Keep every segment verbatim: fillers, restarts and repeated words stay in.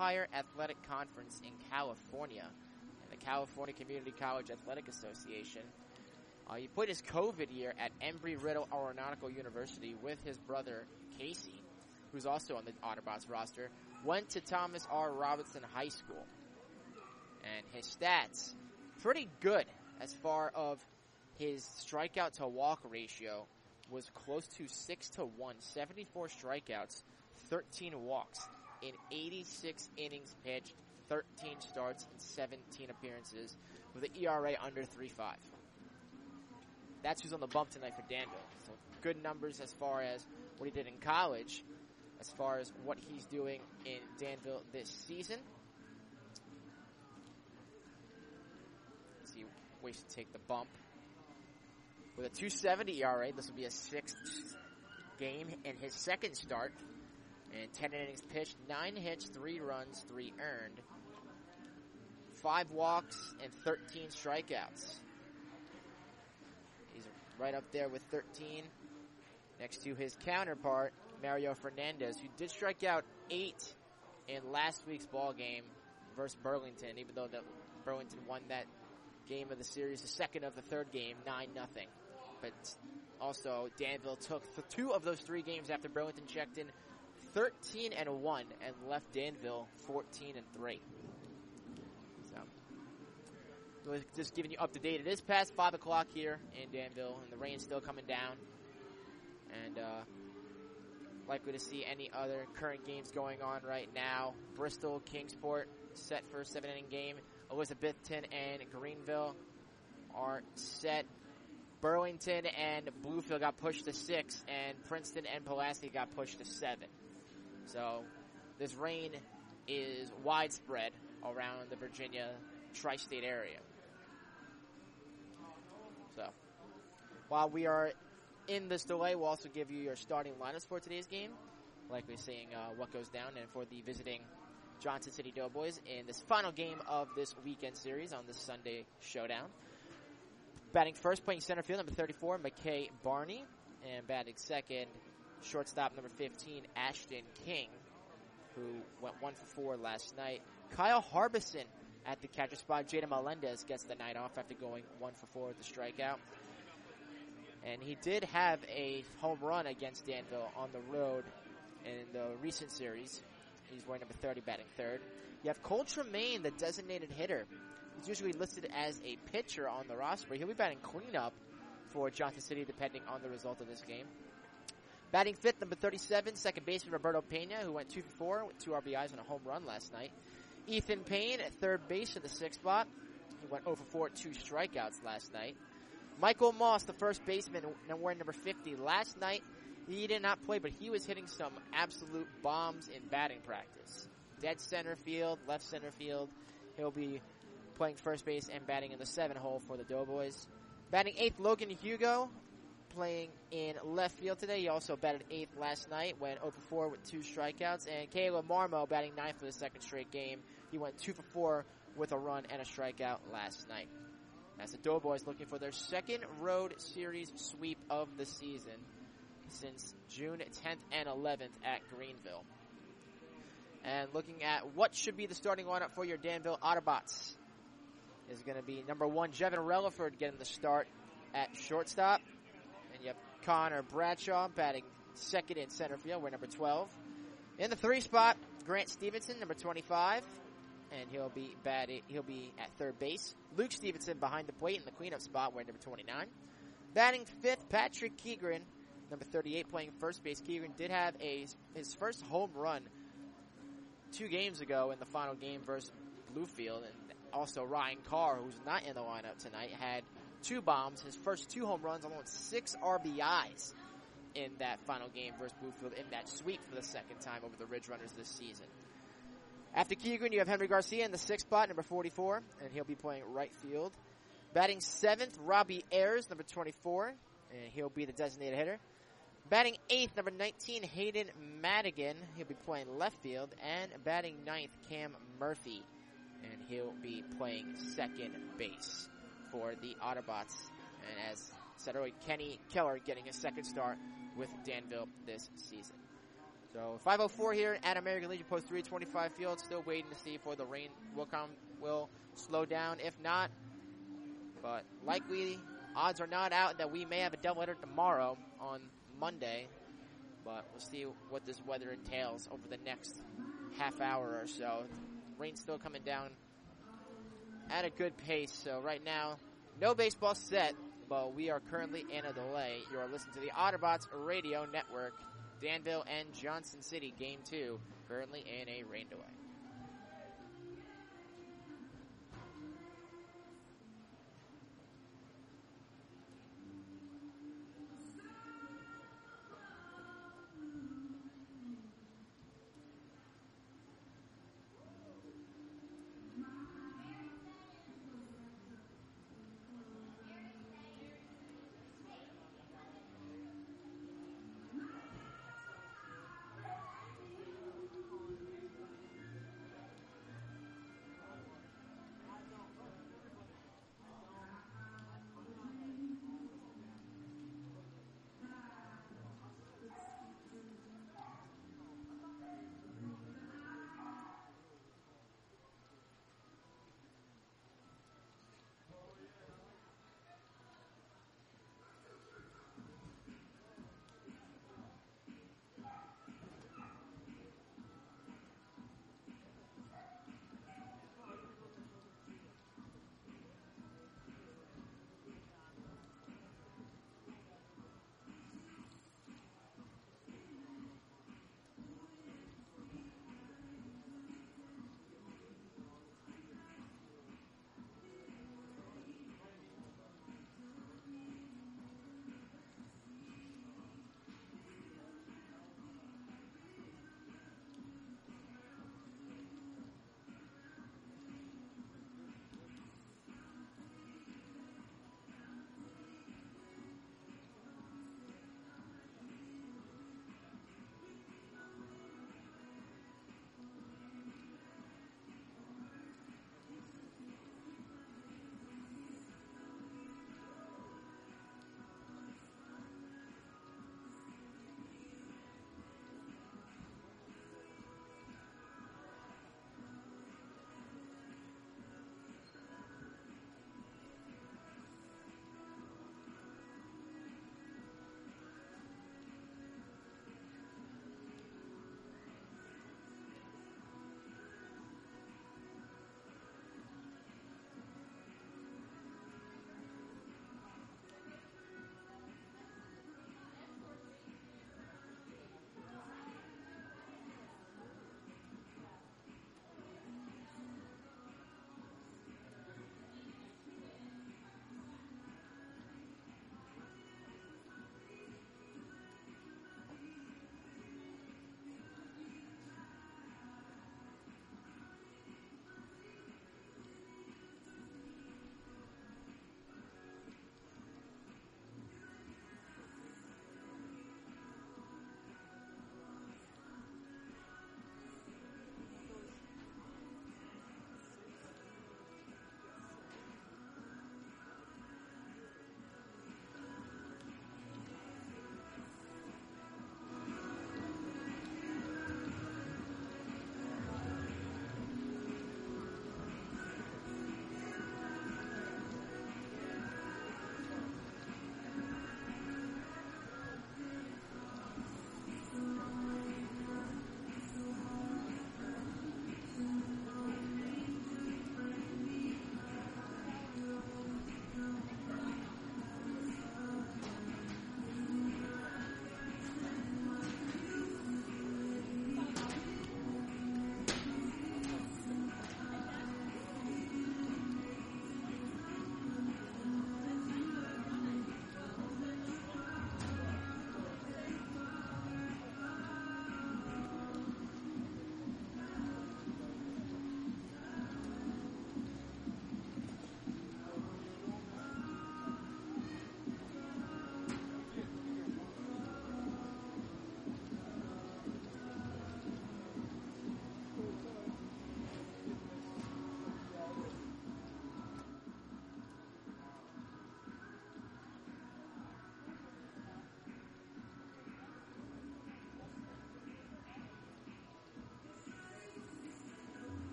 Empire Athletic Conference in California, and the California Community College Athletic Association. Uh, he played his COVID year at Embry-Riddle Aeronautical University with his brother Casey, who's also on the Otterbots roster. Went to Thomas R. Robinson High School. And his stats, pretty good as far of his strikeout to walk ratio, was close to six to one. seventy-four strikeouts, thirteen walks in eighty-six innings pitched, thirteen starts, and seventeen appearances with an E R A under three point five. That's who's on the bump tonight for Danville. So good numbers as far as what he did in college, as far as what he's doing in Danville this season. Let's see ways to take the bump. With a two seventy E R A, this will be a sixth game in his second start. And ten innings pitched, nine hits, three runs, three earned. Five walks and thirteen strikeouts. He's right up there with thirteen. Next to his counterpart, Mario Fernandez, who did strike out eight in last week's ball game versus Burlington, even though the Burlington won that game of the series, the second of the third game, nine nothing. But also, Danville took th- two of those three games after Burlington checked in thirteen and one and left Danville fourteen and three. So, just giving you up to date. It is past five o'clock here in Danville, and the rain's still coming down. And uh, likely to see any other current games going on right now. Bristol, Kingsport, set for a seven-inning game. Elizabethton and Greenville are set. Burlington and Bluefield got pushed to six, and Princeton and Pulaski got pushed to seven. So this rain is widespread around the Virginia tri-state area. So while we are in this delay, we'll also give you your starting lineups for today's game, likely seeing uh, what goes down, and for the visiting Johnson City Doughboys in this final game of this weekend series on this Sunday showdown. Batting first, playing center field, number thirty-four, McKay Barney. And batting second, shortstop, number fifteen, Ashton King, who went one for four last night. Kyle Harbison at the catcher spot. Jada Melendez gets the night off after going one for four with the strikeout. And he did have a home run against Danville on the road in the recent series. He's wearing number thirty, batting third. You have Cole Tremaine, the designated hitter. He's usually listed as a pitcher on the roster, but he'll be batting cleanup for Johnson City, depending on the result of this game. Batting fifth, number thirty-seven, second baseman Roberto Pena, who went two for four with two R B Is and a home run last night. Ethan Payne at third base in the sixth spot. He went zero for four with two strikeouts last night. Michael Moss, the first baseman, wearing number fifty. Last night, he did not play, but he was hitting some absolute bombs in batting practice. Dead center field, left center field. He'll be playing first base and batting in the seven hole for the Doughboys. Batting eighth, Logan Hugo, playing in left field today. He also batted eighth last night, went zero for four with two strikeouts. And Caleb Marmo batting ninth for the second straight game. He went two for four with a run and a strikeout last night. As the Doughboys looking for their second road series sweep of the season since June tenth and eleventh at Greenville. And looking at what should be the starting lineup for your Danville Otterbots is going to be number one, Jevin Relaford getting the start at shortstop. And you have Connor Bradshaw batting second in center field, we're number twelve. In the three spot, Grant Stevenson, number twenty-five. And he'll be batting, he'll be at third base. Luke Stevenson behind the plate in the cleanup spot, we're number twenty-nine. Batting fifth, Patrick Keegren, number thirty-eight, playing first base. Keegren did have a his first home run two games ago in the final game versus Bluefield. And also Ryan Carr, who's not in the lineup tonight, had two bombs, his first two home runs, along with six R B Is in that final game versus Bluefield in that sweep for the second time over the Ridge Runners this season. After Keegren, you have Henry Garcia in the sixth spot, number forty-four, and he'll be playing right field. Batting seventh, Robbie Ayers, number twenty-four, and he'll be the designated hitter. Batting eighth, number nineteen, Hayden Madigan. He'll be playing left field. And batting ninth, Cam Murphy, and he'll be playing second base for the Otterbots. And as said earlier, Kenny Keller getting his second start with Danville this season. So five oh four here at American Legion Post three twenty-five field. Still waiting to see if the rain will come, will slow down. If not, but likely odds are not out that we may have a doubleheader tomorrow on Monday. But we'll see what this weather entails over the next half hour or so. Rain's still coming down at a good pace. So right now, no baseball set, but we are currently in a delay. You are listening to the Otterbots Radio Network. Danville and Johnson City, game two, currently in a rain delay.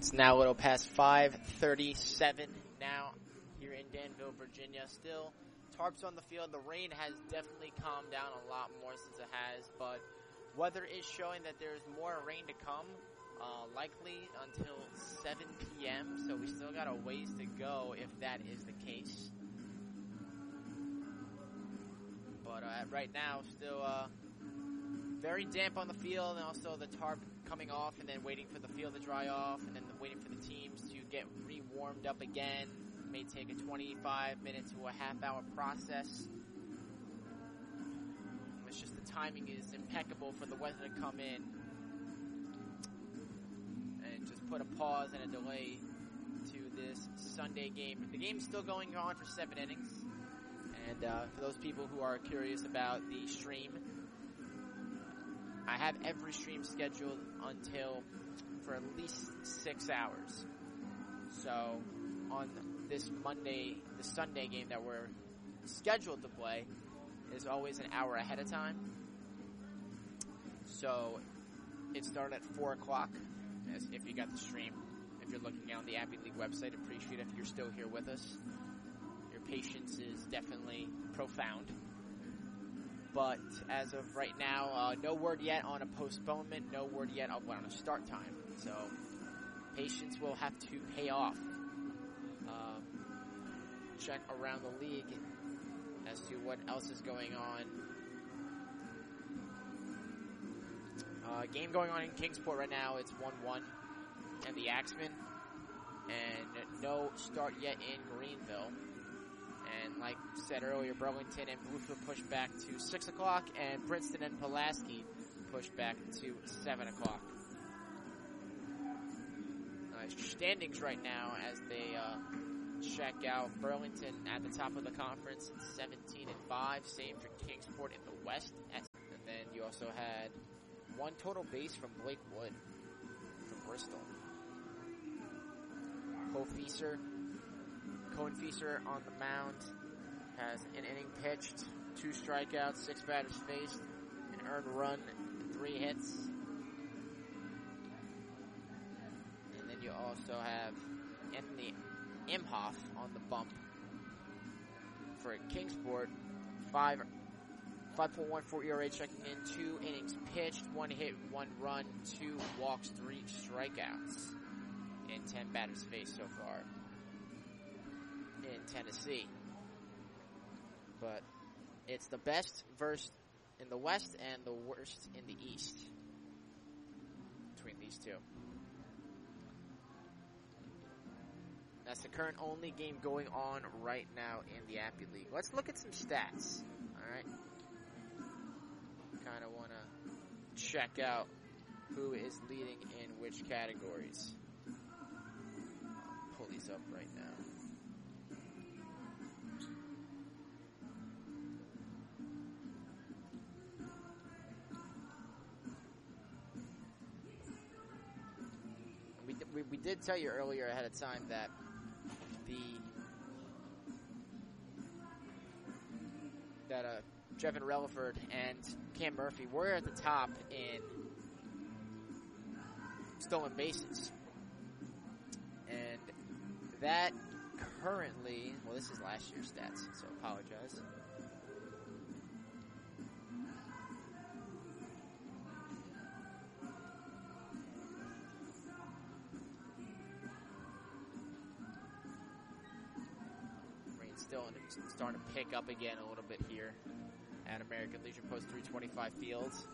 It's now a little past five thirty-seven now here in Danville, Virginia. Still tarps on the field. The rain has definitely calmed down a lot more since it has, but weather is showing that there's more rain to come, uh, likely until seven p.m., so we still got a ways to go if that is the case. But uh, right now, still uh, very damp on the field, and also the tarp coming off, and then waiting for the field to dry off, and then waiting for the teams to get re-warmed up again. It may take a twenty-five minute to a half hour process. It's just the timing is impeccable for the weather to come in and just put a pause and a delay to this Sunday game. The game's still going on for seven innings. And uh, for those people who are curious about the stream, I have every stream scheduled until for at least six hours. So on this Monday, the Sunday game that we're scheduled to play is always an hour ahead of time. So it started at four o'clock as if you got the stream. If you're looking on the Appy League website, appreciate if you're still here with us. Your patience is definitely profound. But as of right now, uh, no word yet on a postponement, no word yet on a start time. So patience will have to pay off. Uh, check around the league as to what else is going on. Uh, game going on in Kingsport right now. It's one one and the Axemen. And no start yet in Greenville. And like said earlier, Burlington and Bluefield pushed back to six o'clock, and Princeton and Pulaski pushed back to seven o'clock. Uh, standings right now as they uh, check out. Burlington at the top of the conference, seventeen and five, same for Kingsport in the West. And then you also had one total base from Blake Wood from Bristol. Cole Fieser, Cohen Fieser on the mound has an inning pitched, two strikeouts, six batters faced, an earned run, three hits. And then you also have Anthony Imhoff on the bump for Kingsport. Five, five point one four E R A checking in, two innings pitched, one hit, one run, two walks, three strikeouts, and ten batters faced so far in Tennessee. But it's the best versus in the West and the worst in the East between these two. That's the current only game going on right now in the Appy League. Let's look at some stats. Alright. Kind of want to check out who is leading in which categories. I'll pull these up right now. We, we, we did tell you earlier ahead of time that the that uh, Jevin Relaford and Cam Murphy were at the top in stolen bases. And that currently, well, this is last year's stats, so apologize. Still starting to pick up again a little bit here at American Legion Post three twenty-five Fields.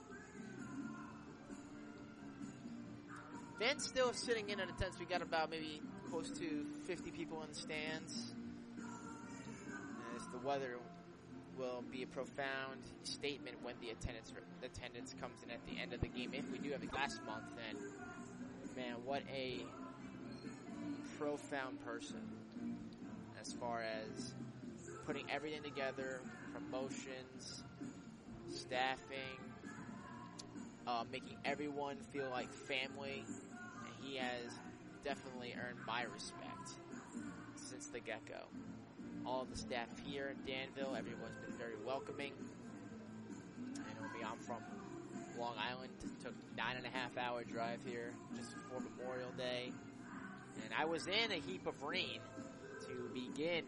Fans still sitting in at attendance. We got about maybe close to fifty people in the stands. As the weather will be a profound statement when the attendance attendance comes in at the end of the game. If we do have it last month, then man, what a profound person as far as putting everything together, promotions, staffing, uh, making everyone feel like family. And he has definitely earned my respect since the get-go. All of the staff here in Danville, everyone's been very welcoming. I know me, I'm from Long Island. Took nine and a half hour drive here just before Memorial Day. And I was in a heap of rain to begin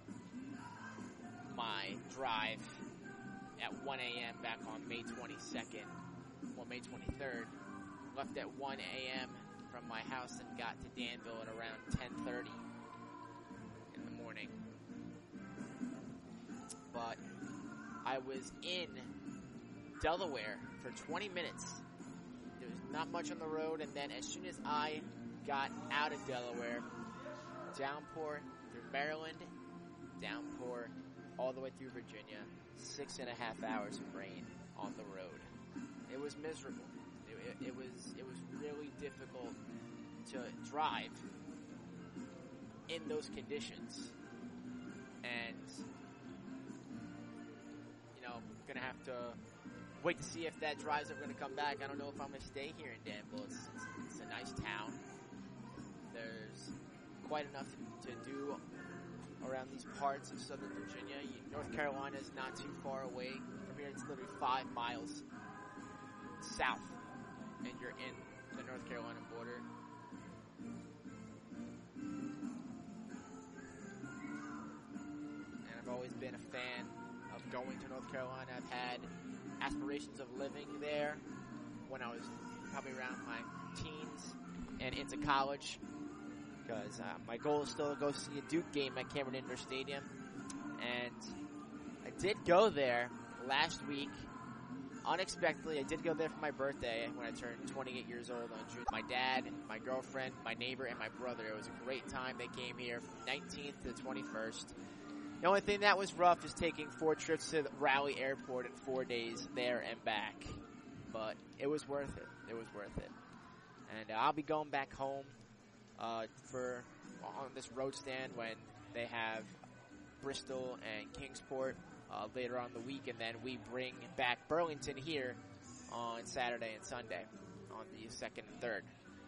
my drive at one a.m. back on May twenty-second, or May twenty-third. Left at one a.m. from my house and got to Danville at around ten thirty in the morning. But I was in Delaware for twenty minutes. There was not much on the road, and then as soon as I got out of Delaware, downpour through Maryland, downpour all the way through Virginia, six and a half hours of rain on the road. It was miserable. It, it, it was it was really difficult to drive in those conditions, and you know, gonna have to wait to see if that drive's ever gonna come back. I don't know if I'm gonna stay here in Danville. It's, it's, it's a nice town. There's quite enough to, to do around these parts of Southern Virginia. You, North Carolina is not too far away from here. It's literally five miles south, and you're in the North Carolina border. And I've always been a fan of going to North Carolina. I've had aspirations of living there when I was probably around my teens and into college, because uh, my goal is still to go see a Duke game at Cameron Indoor Stadium. And I did go there last week, unexpectedly. I did go there for my birthday when I turned twenty-eight years old on June. My dad, my girlfriend, my neighbor, and my brother. It was a great time. They came here from nineteenth to the twenty-first. The only thing that was rough is taking four trips to Raleigh Airport in four days there and back. But it was worth it. It was worth it. And uh, I'll be going back home uh, for on this road stand when they have Bristol and Kingsport uh, later on in the week, and then we bring back Burlington here on Saturday and Sunday on the second and third.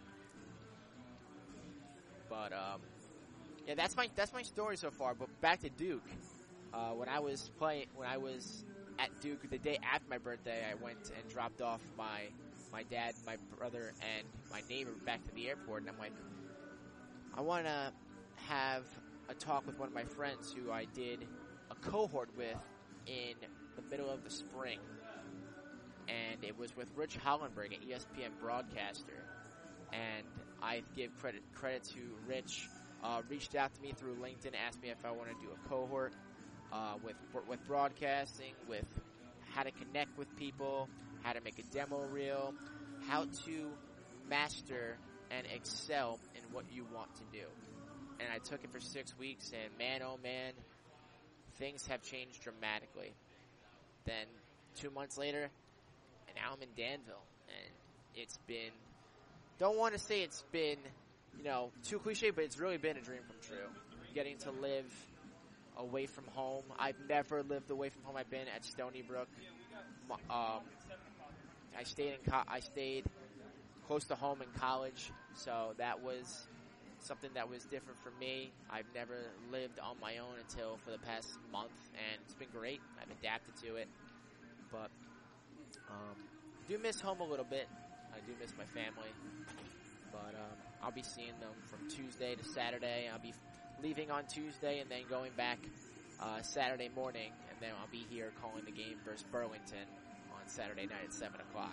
But um, yeah, that's my that's my story so far. But back to Duke. Uh, when I was playing, when I was at Duke the day after my birthday, I went and dropped off my my dad, my brother, and my neighbor back to the airport, and I'm like, I want to have a talk with one of my friends who I did a cohort with in the middle of the spring, and it was with Rich Hollenberg, an E S P N broadcaster, and I give credit credit to Rich. Uh, reached out to me through LinkedIn, asked me if I want to do a cohort uh, with with broadcasting, with how to connect with people, how to make a demo reel, how to master and excel in what you want to do. And I took it for six weeks, and man, oh man, things have changed dramatically. Then two months later, and now I'm in Danville, and it's been, don't want to say it's been, you know, too cliche, but it's really been a dream come true. Getting to live away from home. I've never lived away from home. I've been at Stony Brook. Um, I stayed in co- I stayed close to home in college, so that was something that was different for me. I've never lived on my own until for the past month, and it's been great. I've adapted to it, but um, I do miss home a little bit. I do miss my family, but um, I'll be seeing them from Tuesday to Saturday. I'll be leaving on Tuesday and then going back uh, Saturday morning, and then I'll be here calling the game versus Burlington on Saturday night at seven o'clock.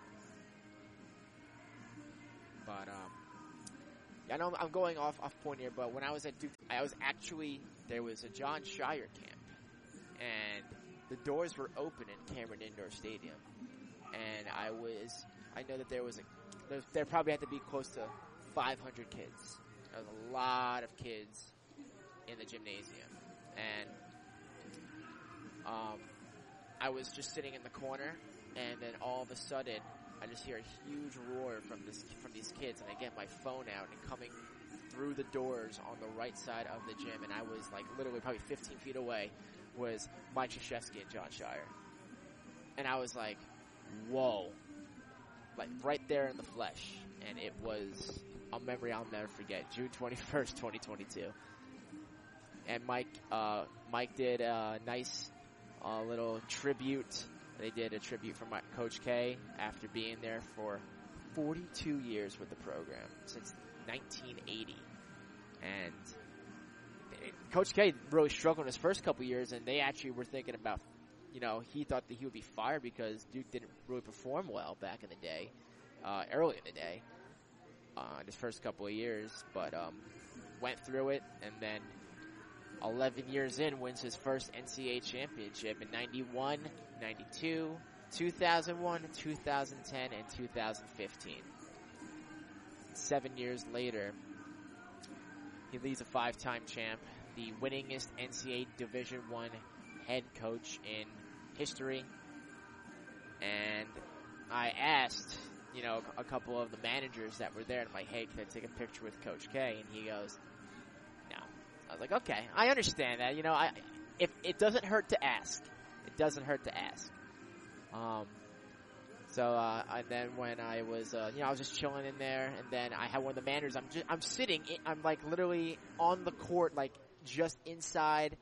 But um, I know I'm going off off point here, but when I was at Duke, I was actually, there was a Jon Scheyer camp, and the doors were open in Cameron Indoor Stadium, and I was, I know that there was a, there, there probably had to be close to five hundred kids. There was a lot of kids in the gymnasium, and um, I was just sitting in the corner, and then all of a sudden, I just hear a huge roar from this from these kids, and I get my phone out, and coming through the doors on the right side of the gym, and I was like literally probably fifteen feet away, was Mike Krzyzewski and Jon Scheyer. And I was like, whoa. Like right there in the flesh. And it was a memory I'll never forget. June twenty-first, twenty twenty-two. And Mike, uh, Mike did a nice uh, little tribute. They did a tribute for my Coach K after being there for forty-two years with the program, since nineteen eighty. And they, Coach K really struggled in his first couple years, and they actually were thinking about, you know, he thought that he would be fired because Duke didn't really perform well back in the day, uh, early in the day, uh, in his first couple of years. But um, went through it, and then eleven years in, wins his first N C A A championship in ninety-one, ninety-two, two thousand one, two thousand ten, and two thousand fifteen. Seven years later, he leads a five-time champ, the winningest N C A A Division One head coach in history. And I asked, you know, a couple of the managers that were there, and I'm like, hey, can I take a picture with Coach K? And he goes, no. I was like, okay, I understand that. You know, I if it doesn't hurt to ask. It doesn't hurt to ask. Um, so, uh, and then when I was, uh, you know, I was just chilling in there, and then I had one of the managers. I'm just, I'm sitting, in, I'm like literally on the court, like just inside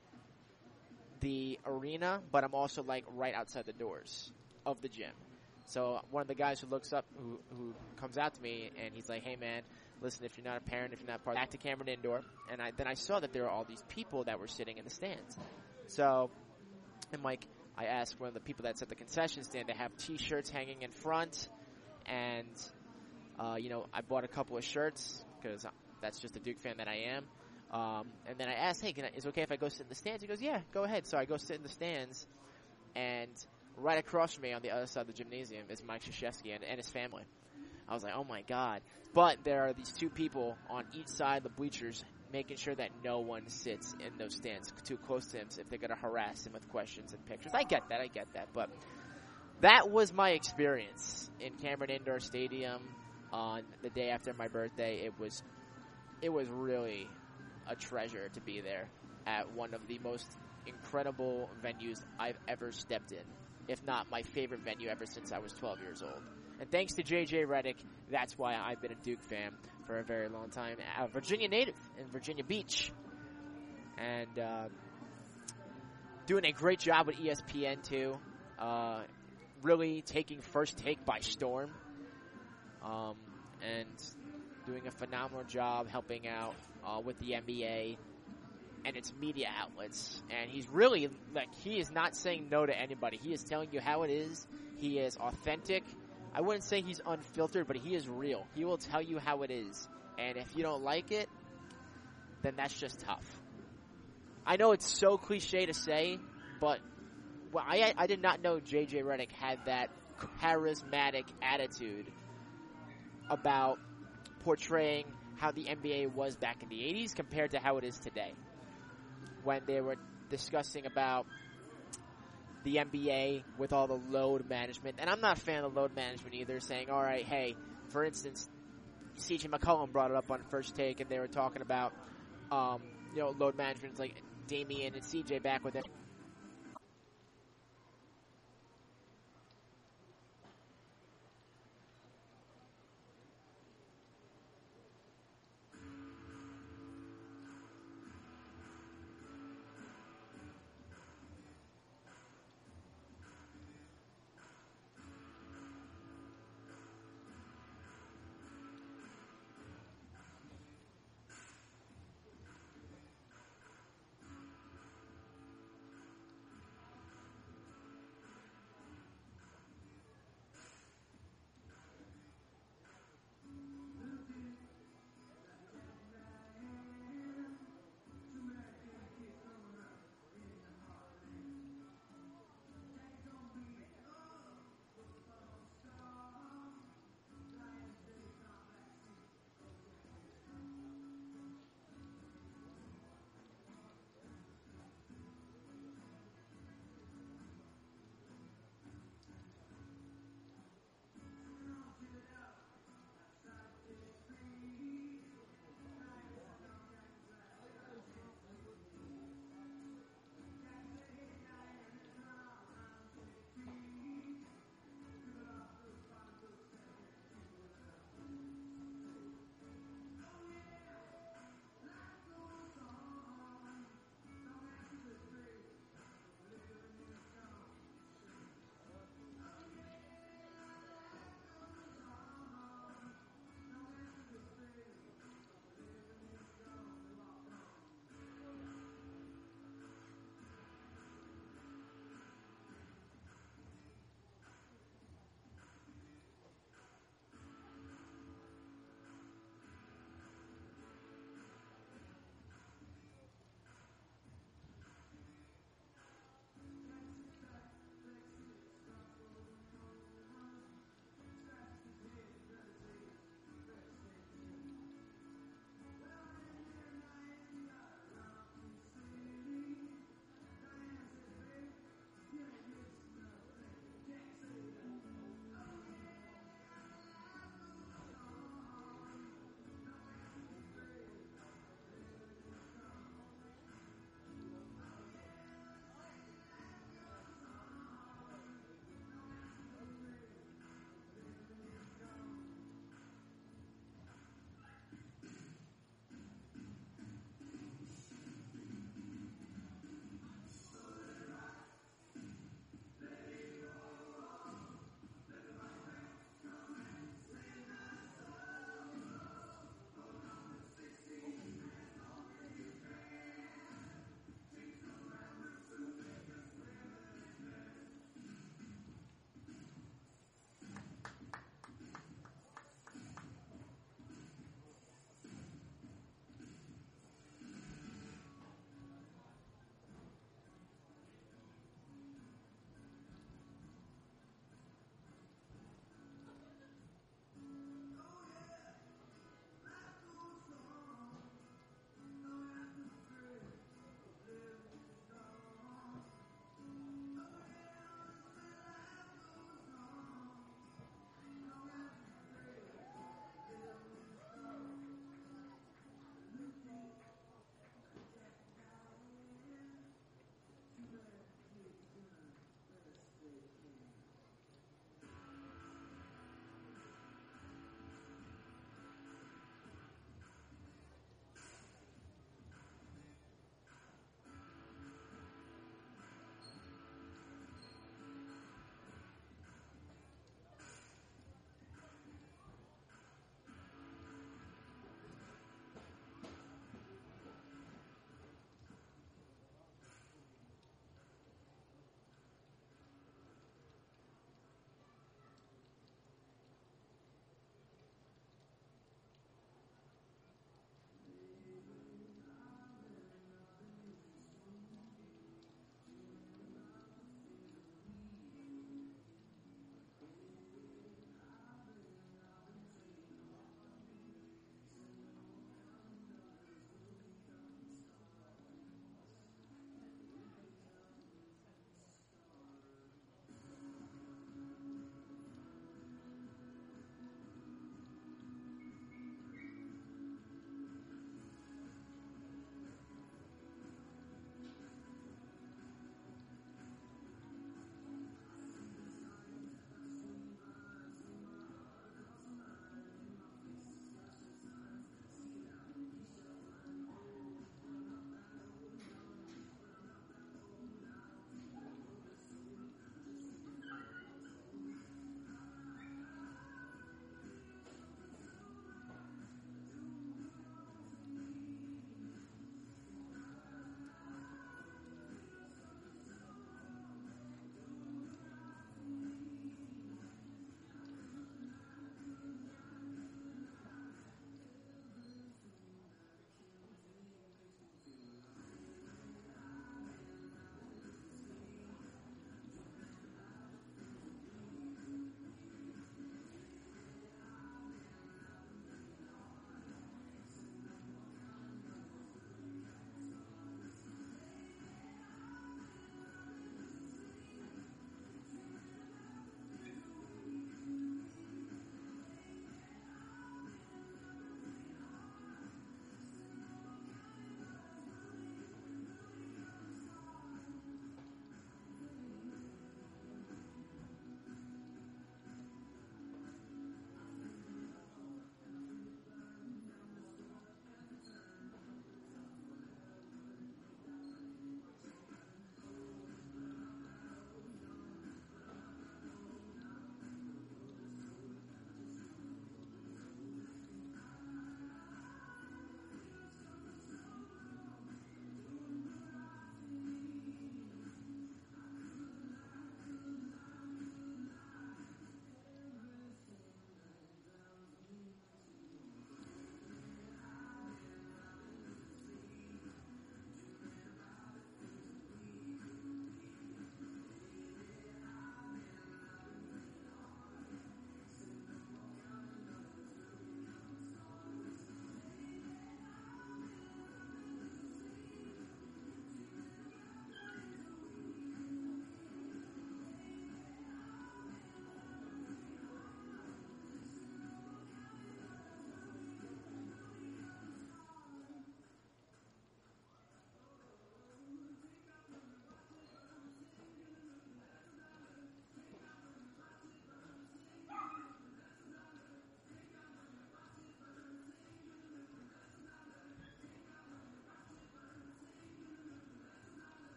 the arena, but I'm also like right outside the doors of the gym. So one of the guys who looks up, who who comes out to me, and he's like, hey man, listen, if you're not a parent, if you're not part of, back to Cameron Indoor. And I then I saw that there were all these people that were sitting in the stands. So I'm like, I asked one of the people that's at the concession stand to have T-shirts hanging in front, and uh, you know, I bought a couple of shirts because that's just a Duke fan that I am. Um, and then I asked, hey, can I, is it okay if I go sit in the stands? He goes, yeah, go ahead. So I go sit in the stands, and right across from me on the other side of the gymnasium is Mike Krzyzewski and, and his family. I was like, oh my God. But there are these two people on each side of the bleachers making sure that no one sits in those stands too close to him if they're going to harass him with questions and pictures. I get that, I get that. But that was my experience in Cameron Indoor Stadium on the day after my birthday. It was, it was really a treasure to be there at one of the most incredible venues I've ever stepped in, if not my favorite venue ever since I was twelve years old. And thanks to J J Redick, that's why I've been a Duke fan for a very long time. A Virginia native in Virginia Beach. And uh, doing a great job with E S P N, too. Uh, really taking First Take by storm. Um, and doing a phenomenal job helping out uh, with the N B A and its media outlets. And he's really, like, he is not saying no to anybody. He is telling you how it is. He is authentic. I wouldn't say he's unfiltered, but he is real. He will tell you how it is. And if you don't like it, then that's just tough. I know it's so cliche to say, but well, I, I did not know J J Redick had that charismatic attitude about portraying how the N B A was back in the eighties compared to how it is today. When they were discussing about the N B A with all the load management. And I'm not a fan of load management either, saying, all right, hey, for instance, C J McCollum brought it up on First Take, and they were talking about, um, you know, load management, like Damian and C J back with it.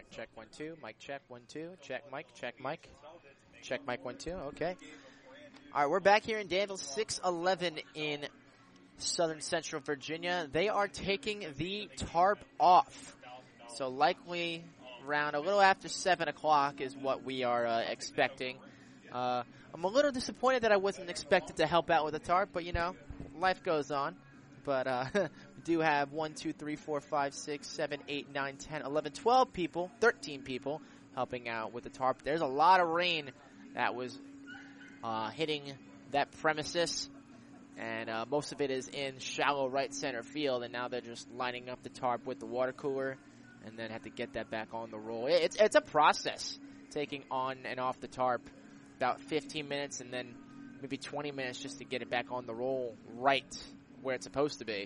check, one, two. Mic check, one, two. Check, mic, check, mic. Check, mic, one, two. Okay. All right, we're back here in Danville, six eleven in Southern Central Virginia. They are taking the tarp off. So likely around a little after seven o'clock is what we are uh, expecting. Uh, I'm a little disappointed that I wasn't expected to help out with the tarp, but, you know, life goes on. But uh, we do have one, two, three, four, five, six, seven, eight, nine, ten, eleven, twelve people, thirteen people helping out with the tarp. There's a lot of rain that was uh, hitting that premises, and uh, most of it is in shallow right center field, and now they're just lining up the tarp with the water cooler and then have to get that back on the roll. It's, it's a process, taking on and off the tarp, about fifteen minutes and then maybe twenty minutes just to get it back on the roll right where it's supposed to be.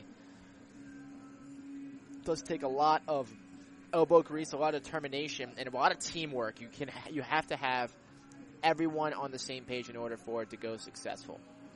It does take a lot of elbow grease, a lot of determination, and a lot of teamwork. You can you have to have everyone on the same page in order for it to go successful.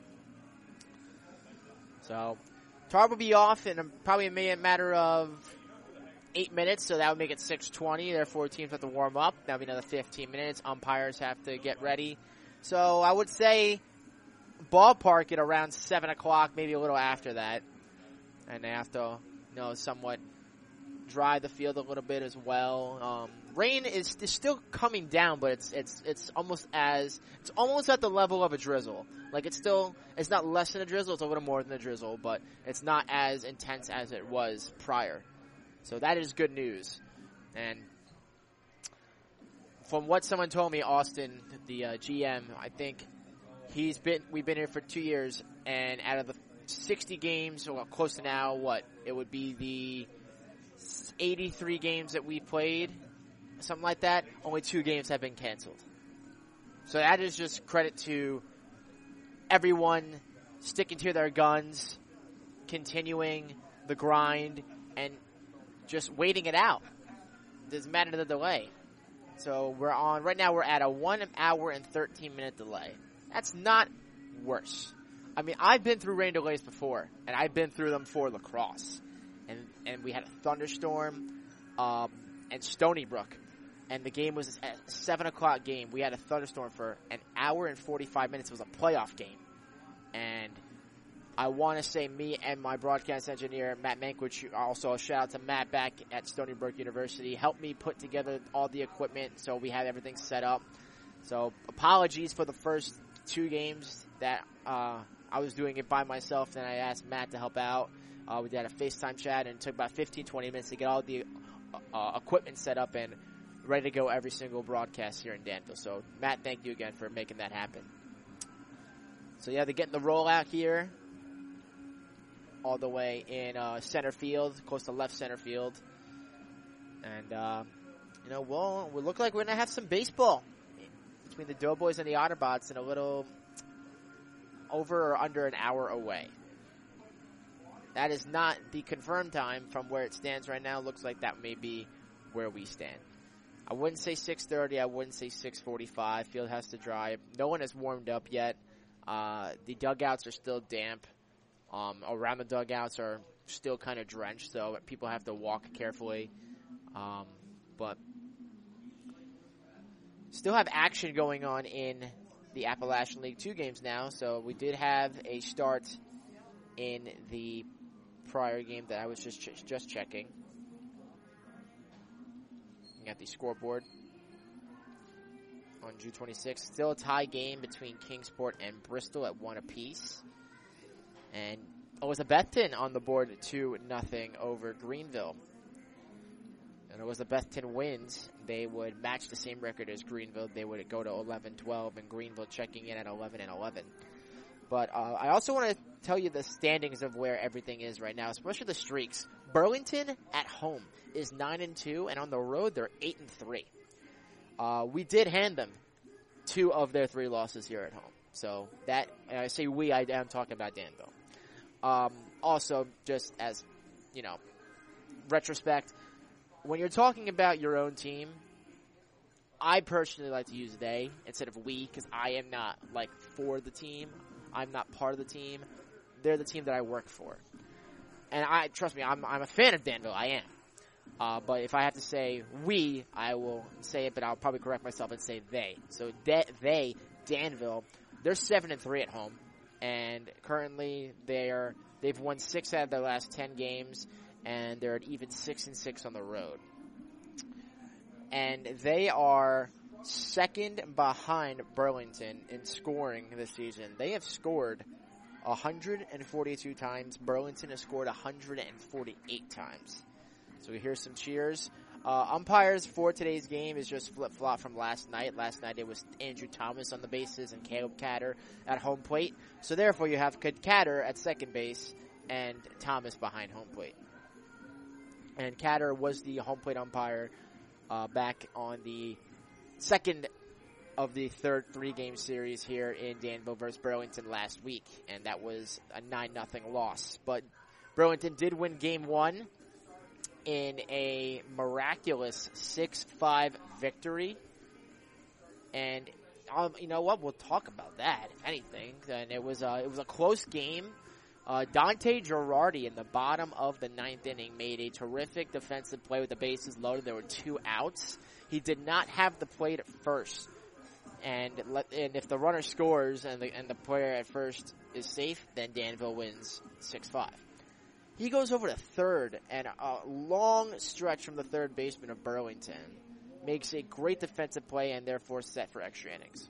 So, tarp will be off in a, probably a matter of eight minutes, so that would make it six twenty. Therefore, teams have to warm up. That'll be another fifteen minutes. Umpires have to get ready. So, I would say ballpark at around seven o'clock, maybe a little after that. And they have to, you know, somewhat dry the field a little bit as well. Um, rain is, is still coming down, but it's it's it's almost as it's almost at the level of a drizzle. Like it's still it's not less than a drizzle, it's a little more than a drizzle, but it's not as intense as it was prior. So that is good news. And from what someone told me, Austin, the uh, G M, I think he's been we've been here for two years, and out of the sixty games, well, close to now, what it would be the eighty-three games that we played, something like that. Only two games have been canceled. So that is just credit to everyone sticking to their guns, continuing the grind, and just waiting it out. It doesn't matter the delay. So we're on right now. We're at a one hour and thirteen minute delay. That's not worse. I mean, I've been through rain delays before, and I've been through them for lacrosse. And and we had a thunderstorm um, and Stony Brook, and the game was a seven o'clock game. We had a thunderstorm for an hour and forty-five minutes. It was a playoff game. And I want to say me and my broadcast engineer, Matt Mankiewicz, also a shout out to Matt back at Stony Brook University, helped me put together all the equipment so we had everything set up. So apologies for the first two games that uh, I was doing it by myself. Then I asked Matt to help out. Uh, we did a FaceTime chat, and it took about fifteen, twenty minutes to get all the uh, equipment set up and ready to go every single broadcast here in Danville. So, Matt, thank you again for making that happen. So, yeah, they're getting the rollout here all the way in uh, center field, close to left center field. And, uh, you know, we'll, we look like we're going to have some baseball between the Doughboys and the Otterbots in a little over or under an hour away. That is not the confirmed time from where it stands right now. Looks like that may be where we stand. I wouldn't say six thirty. I wouldn't say six forty-five. Field has to dry. No one has warmed up yet. Uh, the dugouts are still damp. Um, around the dugouts are still kind of drenched, so people have to walk carefully. Um, but still have action going on in the Appalachian League two games now. So we did have a start in the prior game that I was just ch- just checking. You got the scoreboard on June twenty-sixth. Still a tie game between Kingsport and Bristol at one apiece. And Elizabethton on the board at two nothing over Greenville. And Elizabethton wins, they would match the same record as Greenville. They would go to eleven twelve, and Greenville checking in at eleven and eleven. But uh, I also want to tell you the standings of where everything is right now, especially the streaks. Burlington at home is nine and two, and on the road they're eight and three. Uh, we did hand them two of their three losses here at home. So that, and I say we, I am talking about Danville. Um, also, just as, you know, retrospect, when you're talking about your own team, I personally like to use they instead of we, because I am not, like, for the team. I'm not part of the team. They're the team that I work for. And I, trust me, I'm, I'm a fan of Danville. I am. Uh, but if I have to say we, I will say it, but I'll probably correct myself and say they. So de- they, Danville, they're seven and three at home, and currently they are they've won six out of their last ten games, and they're at even six and six on the road. And they are second behind Burlington in scoring this season. They have scored one hundred forty-two times. Burlington has scored one hundred forty-eight times. So we hear some cheers. Uh, umpires for today's game is just flip-flop from last night. Last night it was Andrew Thomas on the bases and Caleb Catter at home plate. So therefore you have Catter at second base and Thomas behind home plate. And Catter was the home plate umpire uh, back on the second of the third three-game series here in Danville versus Burlington last week. And that was a nine nothing loss. But Burlington did win game one in a miraculous six five victory. And, um, you know what? We'll talk about that, if anything. And it was, uh, it was a close game. Uh, Dante Girardi in the bottom of the ninth inning made a terrific defensive play with the bases loaded. There were two outs. He did not have the plate at first. And, let, and if the runner scores and the, and the player at first is safe, then Danville wins six five. He goes over to third, and a long stretch from the third baseman of Burlington makes a great defensive play and therefore set for extra innings.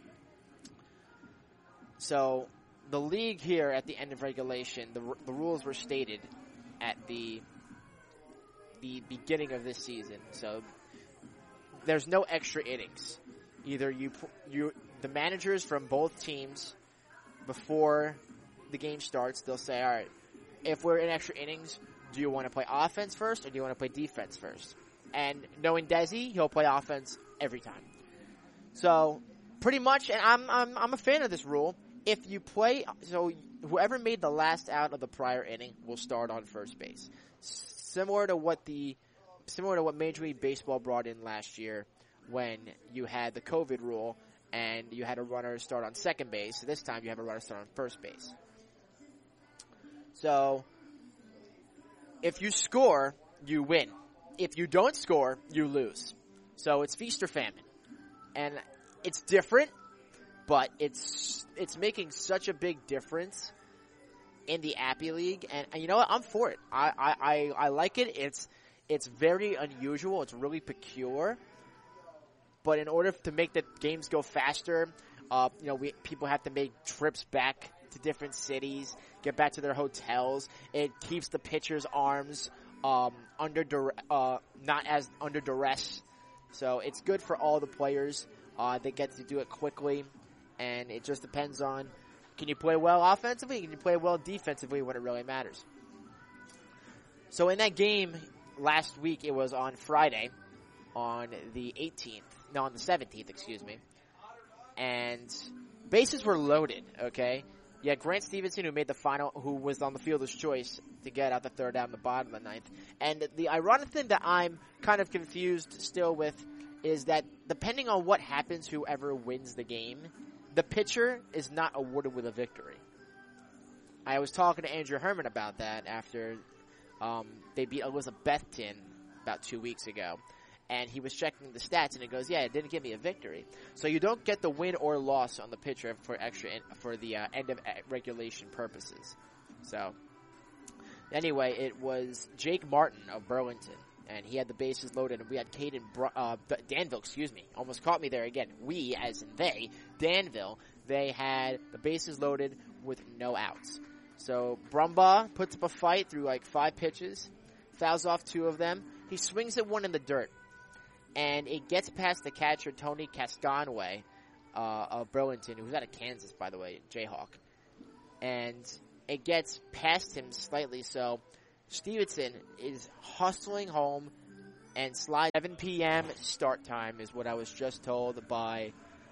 So the league here at the end of regulation, the, the rules were stated at the the beginning of this season. So there's no extra innings. Either you you the managers from both teams before the game starts, they'll say, all right, if we're in extra innings, do you want to play offense first or do you want to play defense first? And knowing Desi, he'll play offense every time. So pretty much, and I'm I'm I'm a fan of this rule. If you play, so whoever made the last out of the prior inning will start on first base. Similar to what the similar to what Major League Baseball brought in last year when you had the COVID rule and you had a runner start on second base. So this time you have a runner start on first base. So, if you score, you win. If you don't score, you lose. So it's feast or famine. And it's different, but it's it's making such a big difference in the Appy League. And, and you know what? I'm for it. I, I, I, I like it. It's it's very unusual. It's really peculiar. But in order to make the games go faster, uh, you know, we people have to make trips back to different cities, get back to their hotels. It keeps the pitcher's arms um, under dur- uh, not as under duress. So it's good for all the players. Uh, they get to do it quickly, and it just depends on, can you play well offensively? Can you play well defensively when it really matters? So in that game last week, it was on Friday, on the eighteenth, no, on the seventeenth, excuse me, and bases were loaded, okay? Yeah, Grant Stevenson, who made the final, who was on the fielder's choice to get out the third out in the bottom of the ninth. And the ironic thing that I'm kind of confused still with is that depending on what happens, whoever wins the game, the pitcher is not awarded with a victory. I was talking to Andrew Herman about that after um, they beat Elizabethton about two weeks ago. And he was checking the stats, and it goes, yeah, it didn't give me a victory. So you don't get the win or loss on the pitcher for extra in, for the uh, end of regulation purposes. So anyway, it was Jake Martin of Burlington, and he had the bases loaded, and we had Caden Br- uh, Danville, excuse me, almost caught me there again. We, as in they, Danville, they had the bases loaded with no outs. So Brumbaugh puts up a fight through like five pitches, fouls off two of them. He swings at one in the dirt. And it gets past the catcher, Tony Castonway, uh, of Burlington, who's out of Kansas, by the way, Jayhawk. And it gets past him slightly, so Stevenson is hustling home and slides. seven p.m. start time is what I was just told by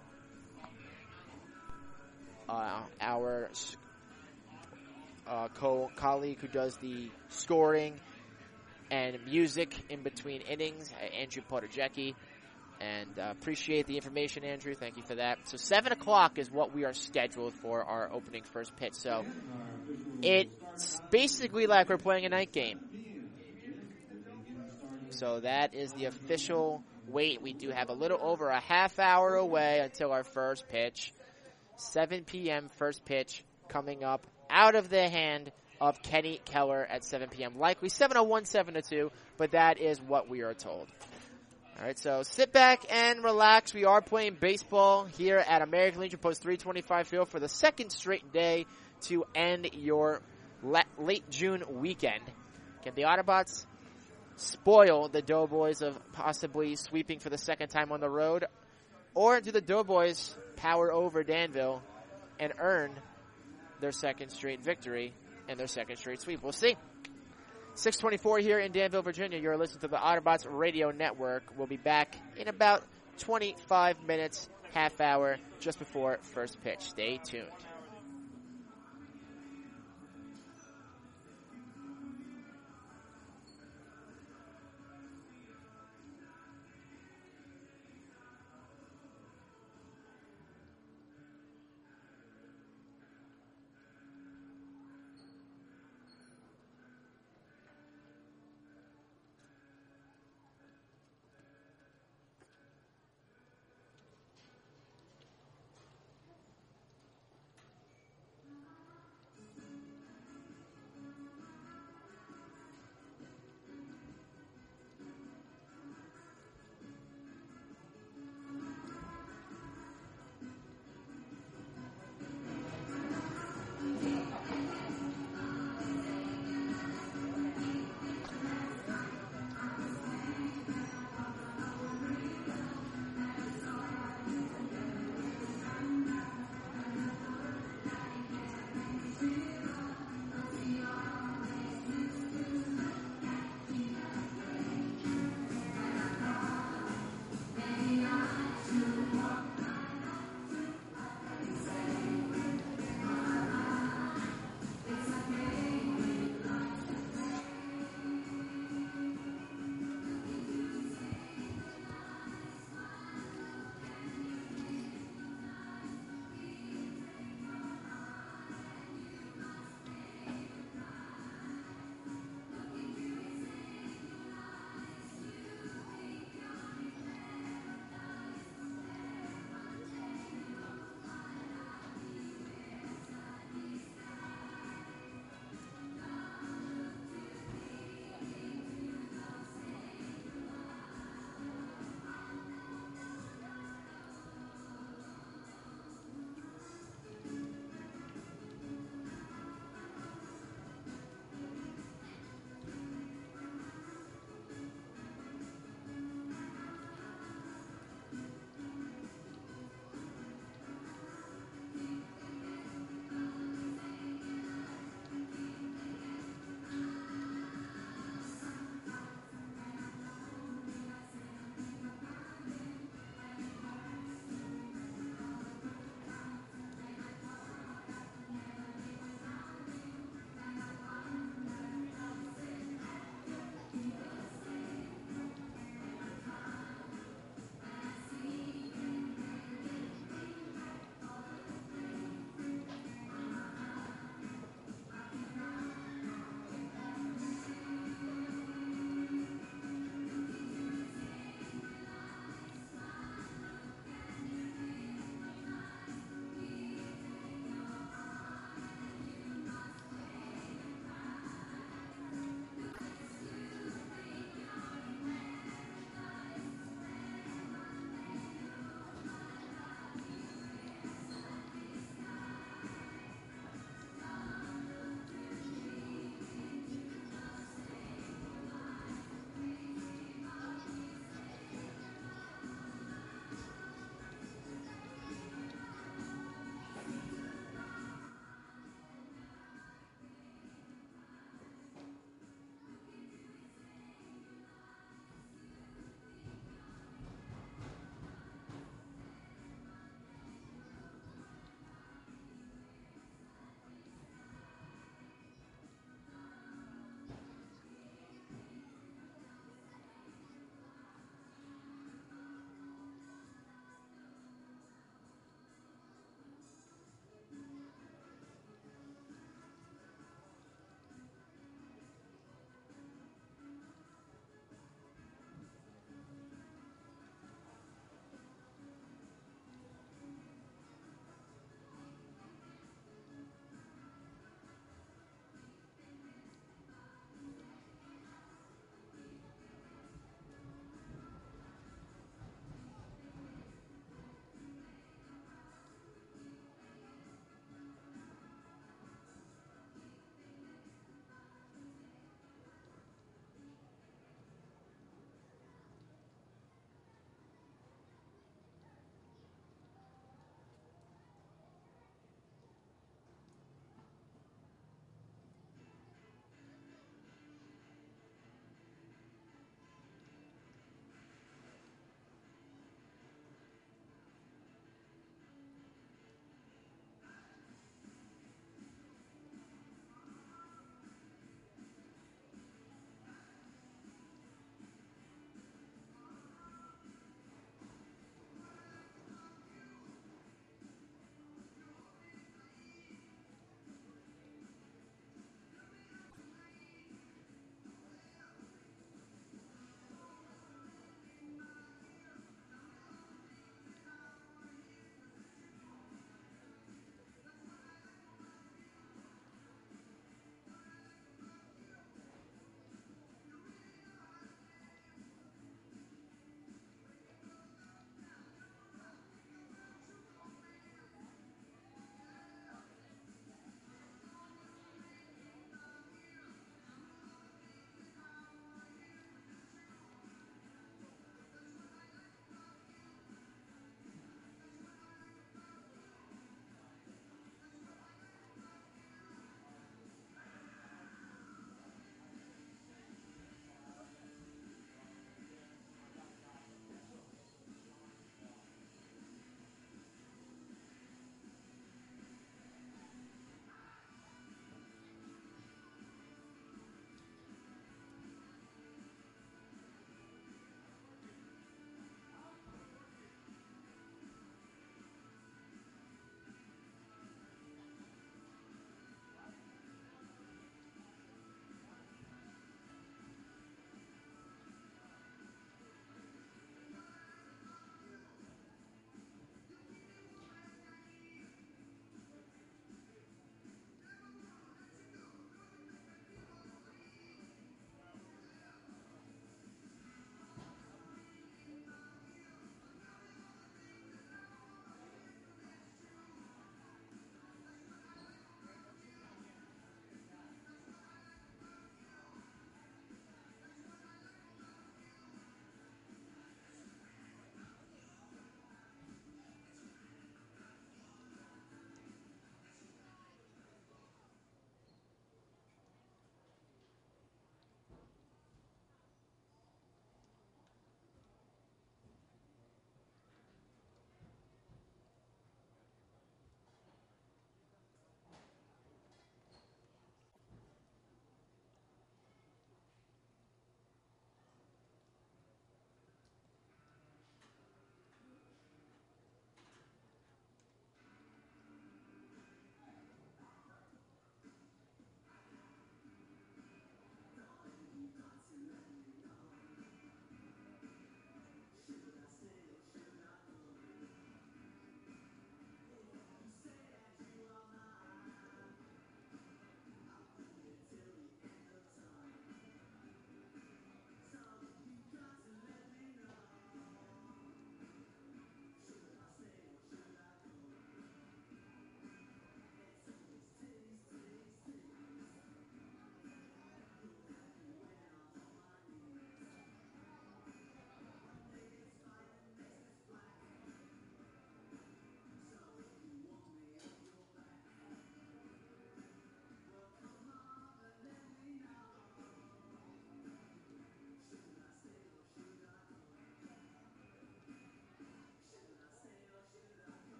uh, our uh, co- colleague who does the scoring and music in between innings, Andrew Potajecki. And uh, appreciate the information, Andrew. Thank you for that. So seven o'clock is what we are scheduled for our opening first pitch. So it's basically like we're playing a night game. So that is the official wait. We do have a little over a half hour away until our first pitch. seven p.m. first pitch coming up out of the hand of Kenny Keller at seven p.m. Likely seven oh one, seven oh two, but that is what we are told. All right, so sit back and relax. We are playing baseball here at American Legion Post three twenty-five Field for the second straight day to end your late June weekend. Can the Autobots spoil the Doughboys of possibly sweeping for the second time on the road? Or do the Doughboys power over Danville and earn their second straight victory and their second straight sweep? We'll see. six twenty-four here in Danville, Virginia. You're listening to the Autobots Radio Network. We'll be back in about twenty-five minutes, half hour, just before first pitch. Stay tuned.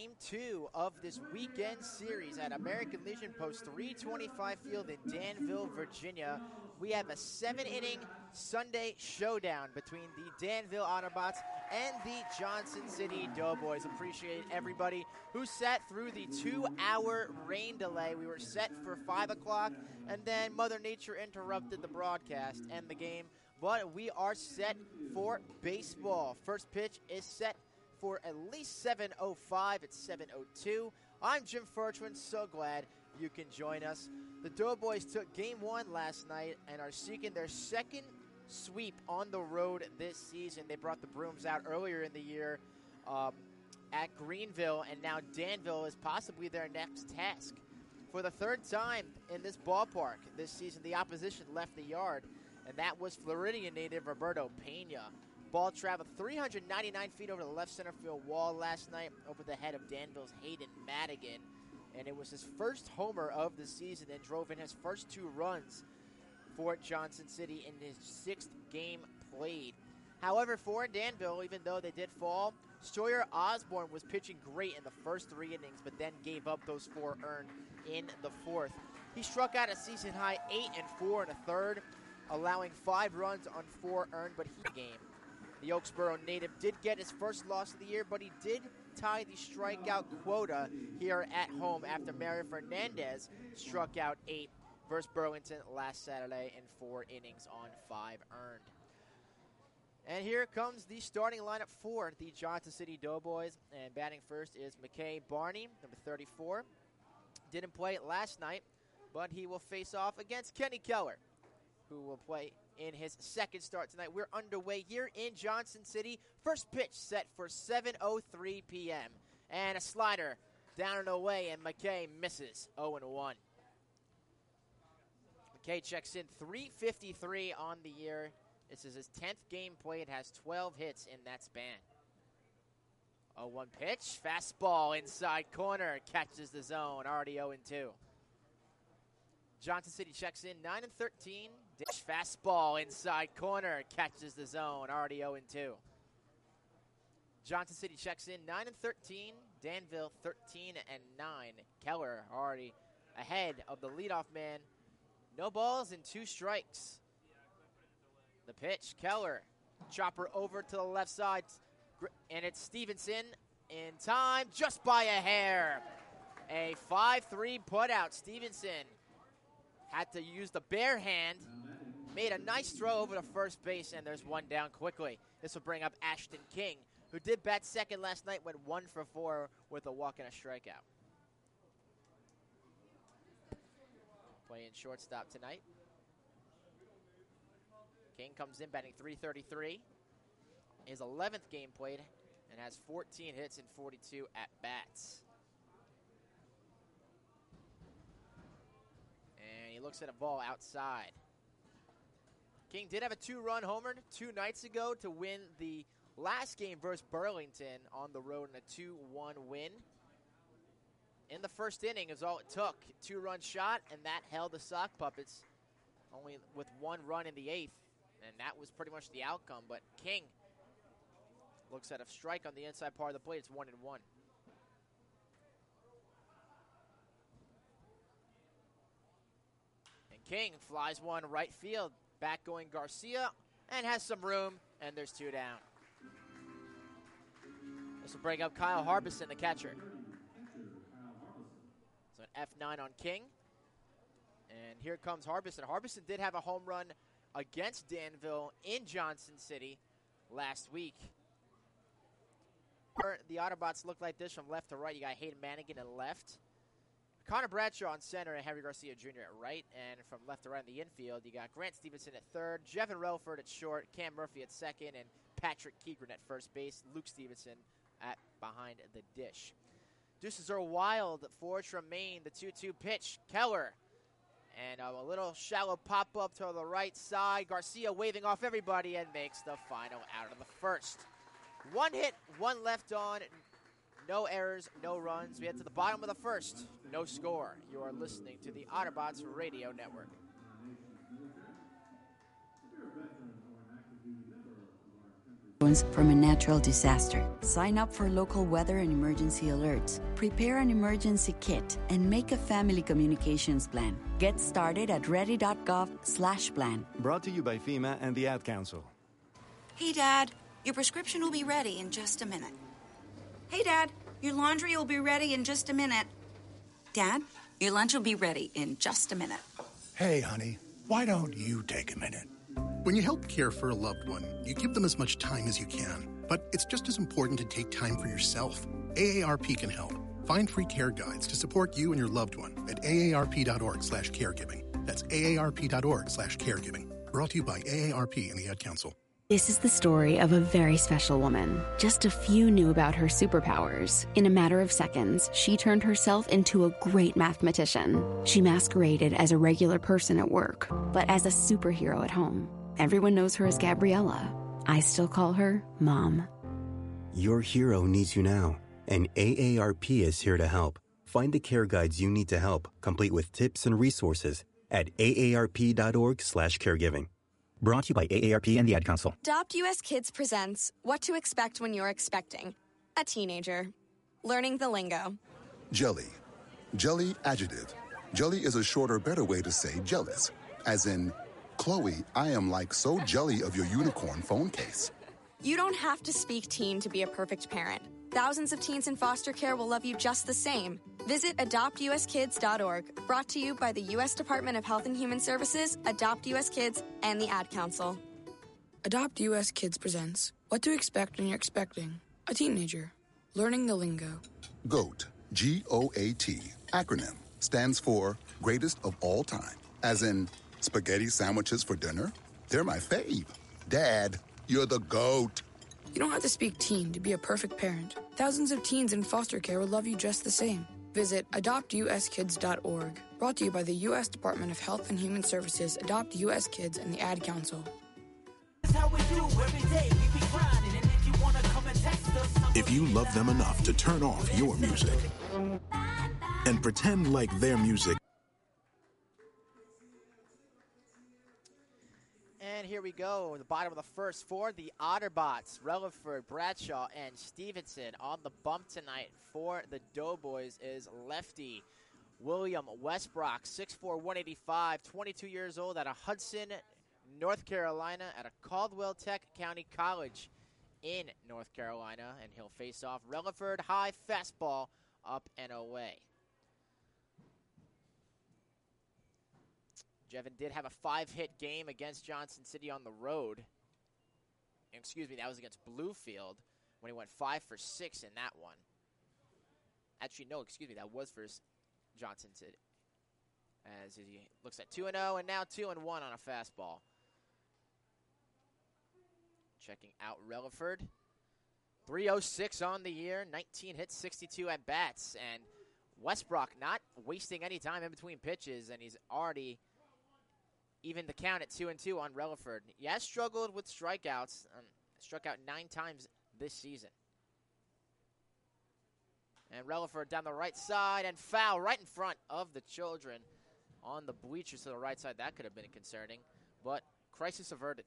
game two of this weekend series at American Legion Post three twenty-five Field in Danville, Virginia. We have a seven-inning Sunday showdown between the Danville Autobots and the Johnson City Doughboys. Appreciate everybody who sat through the two-hour rain delay. We were set for five o'clock, and then Mother Nature interrupted the broadcast and the game. But we are set for baseball. First pitch is set for at least seven oh five. It's seven oh two. I'm Jim Furchman. So glad you can join us. The Doughboys took game one last night and are seeking their second sweep on the road this season. They brought the brooms out earlier in the year um, at Greenville, and now Danville is possibly their next task. For the third time in this ballpark this season, the opposition left the yard, and that was Floridian native Roberto Pena. Ball traveled three hundred ninety-nine feet over the left center field wall last night over the head of Danville's Hayden Madigan. And it was his first homer of the season and drove in his first two runs for Johnson City in his sixth game played. However, for Danville, even though they did fall, Sawyer Osborne was pitching great in the first three innings, but then gave up those four earned in the fourth. He struck out a season-high eight and four and a third, allowing five runs on four earned, but he game. The Oaksboro native did get his first loss of the year, but he did tie the strikeout quota here at home after Mario Fernandez struck out eight versus Burlington last Saturday in four innings on five earned. And here comes the starting lineup for the Johnson City Doughboys. And batting first is McKay Barney, number thirty-four. Didn't play it last night, but he will face off against Kenny Keller, who will play in his second start tonight. We're underway here in Johnson City. First pitch set for seven oh three p.m. And a slider down and away, and McKay misses oh and one. McKay checks in three fifty-three on the year. This is his tenth game played, has twelve hits in that span. oh one pitch, fastball inside corner, catches the zone, already oh and two. Johnson City checks in nine and thirteen. Dish fastball inside corner, catches the zone, already oh and two. Johnson City checks in nine and thirteen. Danville thirteen and nine. Keller already ahead of the leadoff man. No balls and two strikes. The pitch, Keller. Chopper over to the left side, and it's Stevenson in time, just by a hair. A five three putout. Stevenson had to use the bare hand, made a nice throw over to first base, and there's one down quickly. This will bring up Ashton King, who did bat second last night, went one for four with a walk and a strikeout. Playing shortstop tonight. King comes in batting three thirty-three. His eleventh game played and has fourteen hits and forty-two at-bats. And he looks at a ball outside. King did have a two-run homer two nights ago to win the last game versus Burlington on the road in a two one win. In the first inning is all it took. Two-run shot, and that held the Sock Puppets only with one run in the eighth. And that was pretty much the outcome. But King looks at a strike on the inside part of the plate. It's one and one. And King flies one right field. Back going Garcia, and has some room, and there's two down. This will bring up Kyle Harbison, the catcher. So an F nine on King. And here comes Harbison. Harbison did have a home run against Danville in Johnson City last week. The Autobots look like this from left to right. You got Hayden Madigan at left, Connor Bradshaw on center, and Henry Garcia Junior at right. And from left to right in the infield, you got Grant Stevenson at third, Jevin Relford at short, Cam Murphy at second, and Patrick Keegren at first base, Luke Stevenson at behind the dish. Deuces are wild for Tremaine. The two two pitch, Keller. And a little shallow pop-up to the right side. Garcia waving off everybody and makes the final out of the first. One hit, one left on. No errors, no runs. We head to the bottom of the first. No score. You are listening to the Autobots Radio Network. from a natural disaster. Sign up for local weather and emergency alerts. Prepare an emergency kit and make a family communications plan. Get started at ready.gov slash plan. Brought to you by FEMA and the Ad Council. Hey, Dad, your prescription will be ready in just a minute. Hey, Dad, your laundry will be ready in just a minute. Dad, your lunch will be ready in just a minute. Hey, honey, why don't you take a minute? When you help care for a loved one, you give them as much time as you can. But it's just as important to take time for yourself. A A R P can help. Find free care guides to support you and your loved one at aarp.org slash caregiving. That's aarp.org slash caregiving. Brought to you by A A R P and the Ad Council. This is the story of a very special woman. Just a few knew about her superpowers. In a matter of seconds, she turned herself into a great mathematician. She masqueraded as a regular person at work, but as a superhero at home. Everyone knows her as Gabriella. I still call her Mom. Your hero needs you now, and A A R P is here to help. Find the care guides you need to help, complete with tips and resources at aarp.org slash caregiving. Brought to you by A A R P and the Ad Council. Adopt U S Kids presents What to Expect When You're Expecting a Teenager. Learning the lingo. Jelly. Jelly adjective. Jelly is a shorter, better way to say jealous. As in, Chloe, I am like so jelly of your unicorn phone case. You don't have to speak teen to be a perfect parent. Thousands of teens in foster care will love you just the same. Visit adopt u s kids dot org. Brought to you by the U S Department of Health and Human Services, Adopt U S Kids, and the Ad Council. Adopt U S Kids presents What to Expect When You're Expecting a Teenager. Learning the lingo. GOAT, G O A T, acronym, stands for Greatest of All Time. As in, spaghetti sandwiches for dinner? They're my fave. Dad, you're the GOAT. You don't have to speak teen to be a perfect parent. Thousands of teens in foster care will love you just the same. Visit adopt u s kids dot org. Brought to you by the U S Department of Health and Human Services, Adopt U S Kids, and the Ad Council. If you love them enough to turn off your music and pretend like their music. And here we go, the bottom of the first for the Otterbots, Relaford, Bradshaw, and Stevenson. On the bump tonight for the Doughboys is lefty William Westbrook, six four, one eighty-five, twenty-two years old, out of Hudson, North Carolina, at a Caldwell Tech County College in North Carolina. And he'll face off Relaford, high fastball, up and away. Jevin did have a five-hit game against Johnson City on the road. Excuse me, that was against Bluefield when he went five for six in that one. Actually, no, excuse me, that was for Johnson City. As he looks at two and oh, and now two and one on a fastball. Checking out Relaford. three oh six on the year, nineteen hits, sixty-two at bats. And Westbrook not wasting any time in between pitches, and he's already even the count at two and two on Relaford. He has struggled with strikeouts. Um, struck out nine times this season. And Relaford down the right side and foul right in front of the children on the bleachers to the right side. That could have been concerning, but crisis averted.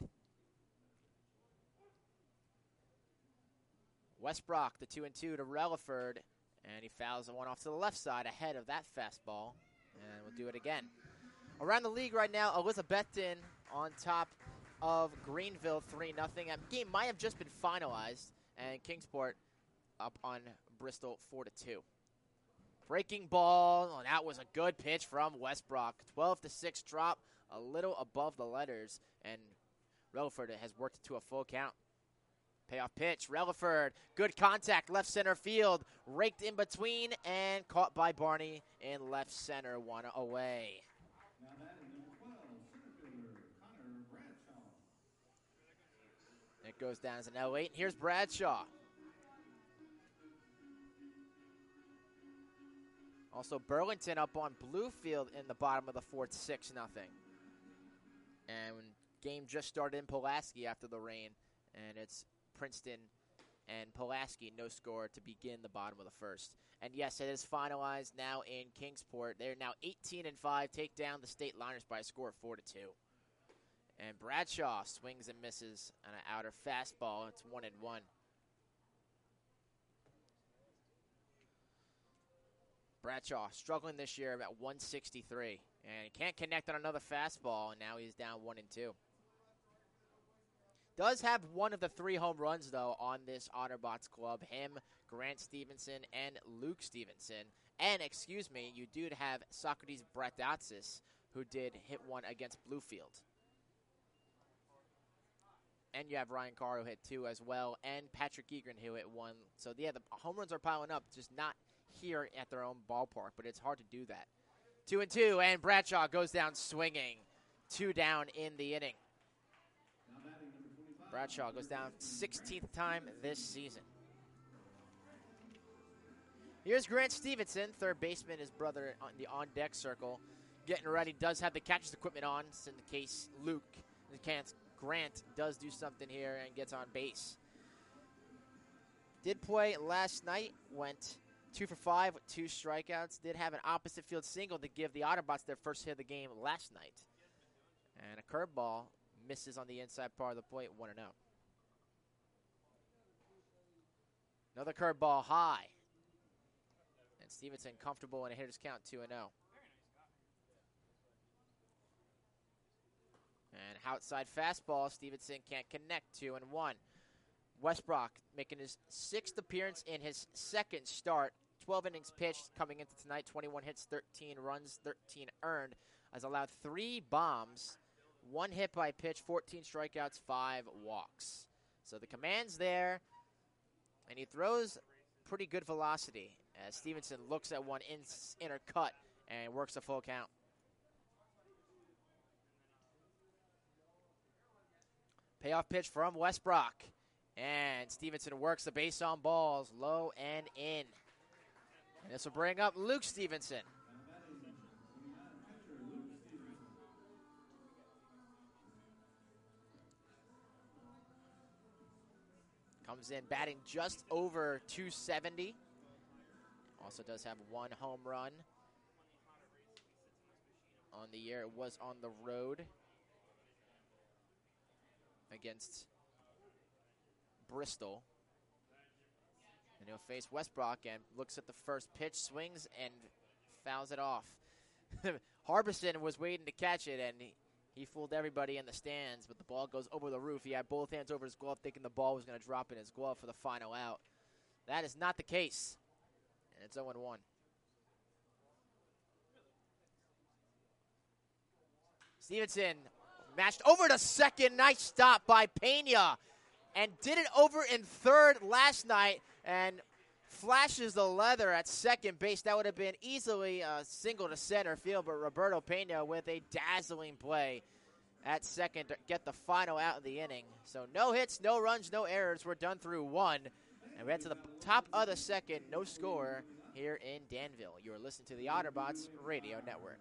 Westbrook, the two and two to Relaford, and he fouls the one off to the left side ahead of that fastball, and we'll do it again. Around the league right now, Elizabethton on top of Greenville three nothing. That game might have just been finalized, and Kingsport up on Bristol four to two. Breaking ball, oh, that was a good pitch from Westbrook. twelve to six drop, a little above the letters, and Relaford has worked to a full count. Payoff pitch, Relaford, good contact, left center field, raked in between, and caught by Barney in left center, one away. It goes down as an L eight. Here's Bradshaw. Also, Burlington up on Bluefield in the bottom of the fourth, six nothing. And game just started in Pulaski after the rain, and it's Princeton and Pulaski, no score to begin the bottom of the first. And yes, it is finalized now in Kingsport. They're now eighteen and five, take down the State Liners by a score of four to two. And Bradshaw swings and misses on an outer fastball. It's one and one. Bradshaw struggling this year at one sixty-three. And he can't connect on another fastball, and now he's down one and two. Does have one of the three home runs, though, on this Otterbots club. Him, Grant Stevenson, and Luke Stevenson. And, excuse me, you do have Socrates Bradatsis, who did hit one against Bluefield. And you have Ryan Carr, who hit two as well, and Patrick Egren, who hit one. So, yeah, the home runs are piling up, just not here at their own ballpark, but it's hard to do that. Two and two, and Bradshaw goes down swinging. Two down in the inning. Bradshaw goes down sixteenth time this season. Here's Grant Stevenson, third baseman, his brother on the on-deck circle. Getting ready, does have the catcher's equipment on, in the case Luke, in case Grant does do something here and gets on base. Did play last night, went two for five with two strikeouts. Did have an opposite field single to give the Otterbots their first hit of the game last night. And a curveball misses on the inside part of the plate, one and oh. Another curveball high. And Stevenson comfortable in a hitter's count, two and oh. And outside fastball, Stevenson can't connect, two and one. Westbrook making his sixth appearance in his second start. twelve innings pitched coming into tonight, twenty-one hits, thirteen runs, thirteen earned. Has allowed three bombs, one hit by pitch, fourteen strikeouts, five walks. So the command's there, and he throws pretty good velocity as Stevenson looks at one in, inner cut and works a full count. Payoff pitch from Westbrook. And Stevenson works the base on balls, low and in. And this will bring up Luke Stevenson. Comes in batting just over two seventy. Also does have one home run on the year. It was on the road against Bristol. And he'll face Westbrook and looks at the first pitch, swings, and fouls it off. Harbison was waiting to catch it, and he, he fooled everybody in the stands, but the ball goes over the roof. He had both hands over his glove, thinking the ball was going to drop in his glove for the final out. That is not the case, and it's oh and one. Stevenson mashed over to second. Nice stop by Pena. And did it over in third last night and flashes the leather at second base. That would have been easily a single to center field, but Roberto Pena with a dazzling play at second to get the final out of the inning. So no hits, no runs, no errors. We're done through one. And we head to the top of the second, no score here in Danville. You are listening to the Otterbots Radio Network.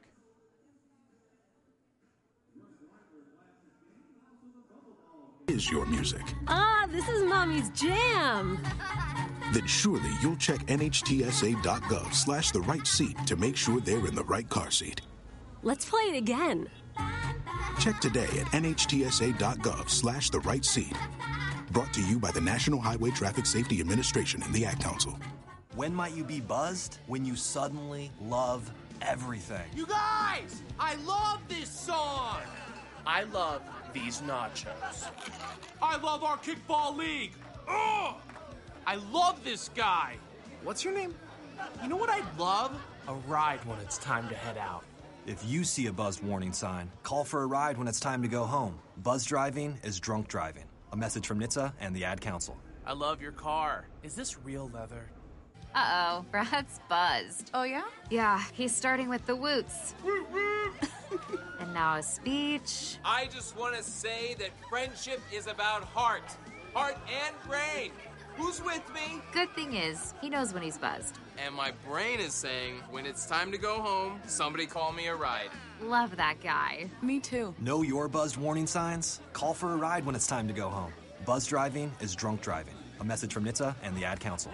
Is your music. Ah, this is Mommy's jam. Then surely you'll check N H T S A dot gov slash the right seat to make sure they're in the right car seat. Let's play it again. Check today at N H T S A dot gov slash the right seat. Brought to you by the National Highway Traffic Safety Administration and the Ad Council. When might you be buzzed? When you suddenly love everything. You guys, I love this song. I love these nachos. I love our kickball league. Ugh! I love this guy. What's your name? You know what I'd love? A ride when it's time to head out. If you see a buzzed warning sign, call for a ride when it's time to go home. Buzz driving is drunk driving. A message from N H T S A and the Ad Council. I love your car. Is this real leather? Uh-oh, Brad's buzzed. Oh, yeah? Yeah, he's starting with the woots. And now a speech. I just want to say that friendship is about heart. Heart and brain. Who's with me? Good thing is, he knows when he's buzzed. And my brain is saying, when it's time to go home, somebody call me a ride. Love that guy. Me too. Know your buzzed warning signs? Call for a ride when it's time to go home. Buzz driving is drunk driving. A message from N H T S A and the Ad Council.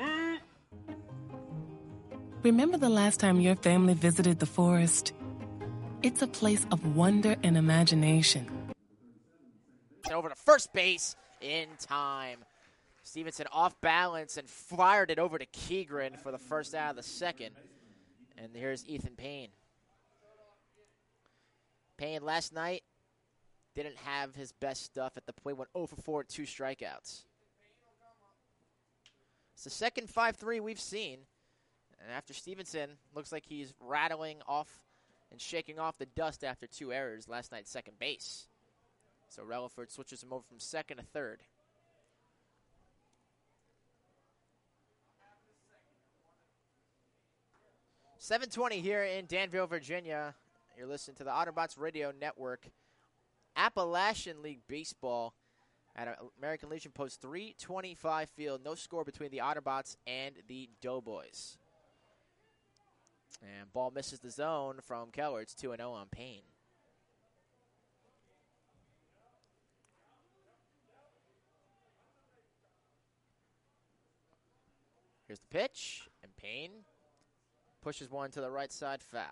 Remember the last time your family visited the forest? It's a place of wonder and imagination. Stevenson over to first base in time. Stevenson off balance and fired it over to Keegren for the first out of the second. And here's Ethan Payne. Payne last night didn't have his best stuff at the plate, went oh for four with two strikeouts. It's the second five three we've seen. And after Stevenson, looks like he's rattling off and shaking off the dust after two errors last night at second base. So Relaford switches him over from second to third. seven twenty here in Danville, Virginia. You're listening to the Otterbots Radio Network. Appalachian League Baseball at American Legion Post three twenty-five field. No score between the Otterbots and the Doughboys. And ball misses the zone from Keller. It's two and oh on Payne. Here's the pitch, and Payne pushes one to the right side, foul.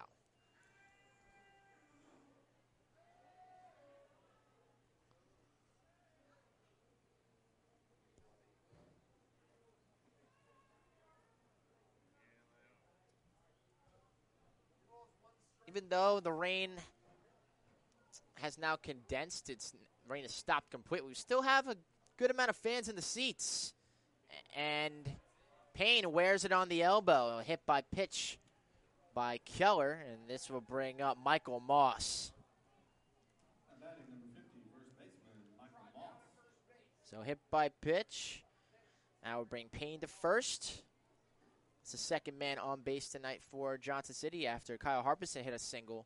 Even though the rain has now condensed, its rain has stopped completely, we still have a good amount of fans in the seats. And Payne wears it on the elbow, hit by pitch by Keller, and this will bring up Michael Moss. So hit by pitch. Now we'll bring Payne to first. It's the second man on base tonight for Johnson City after Kyle Harpison hit a single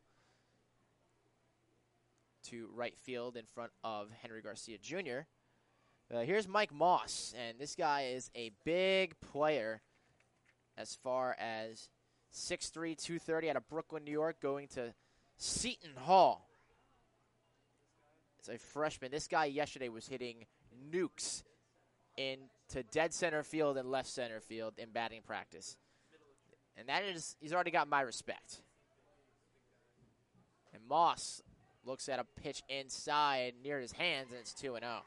to right field in front of Henry Garcia Junior Uh, here's Mike Moss, and this guy is a big player as far as six three, two thirty out of Brooklyn, New York, going to Seton Hall. It's a freshman. This guy yesterday was hitting nukes into dead center field and left center field in batting practice. And that is, he's already got my respect. And Moss looks at a pitch inside near his hands, and it's two and oh.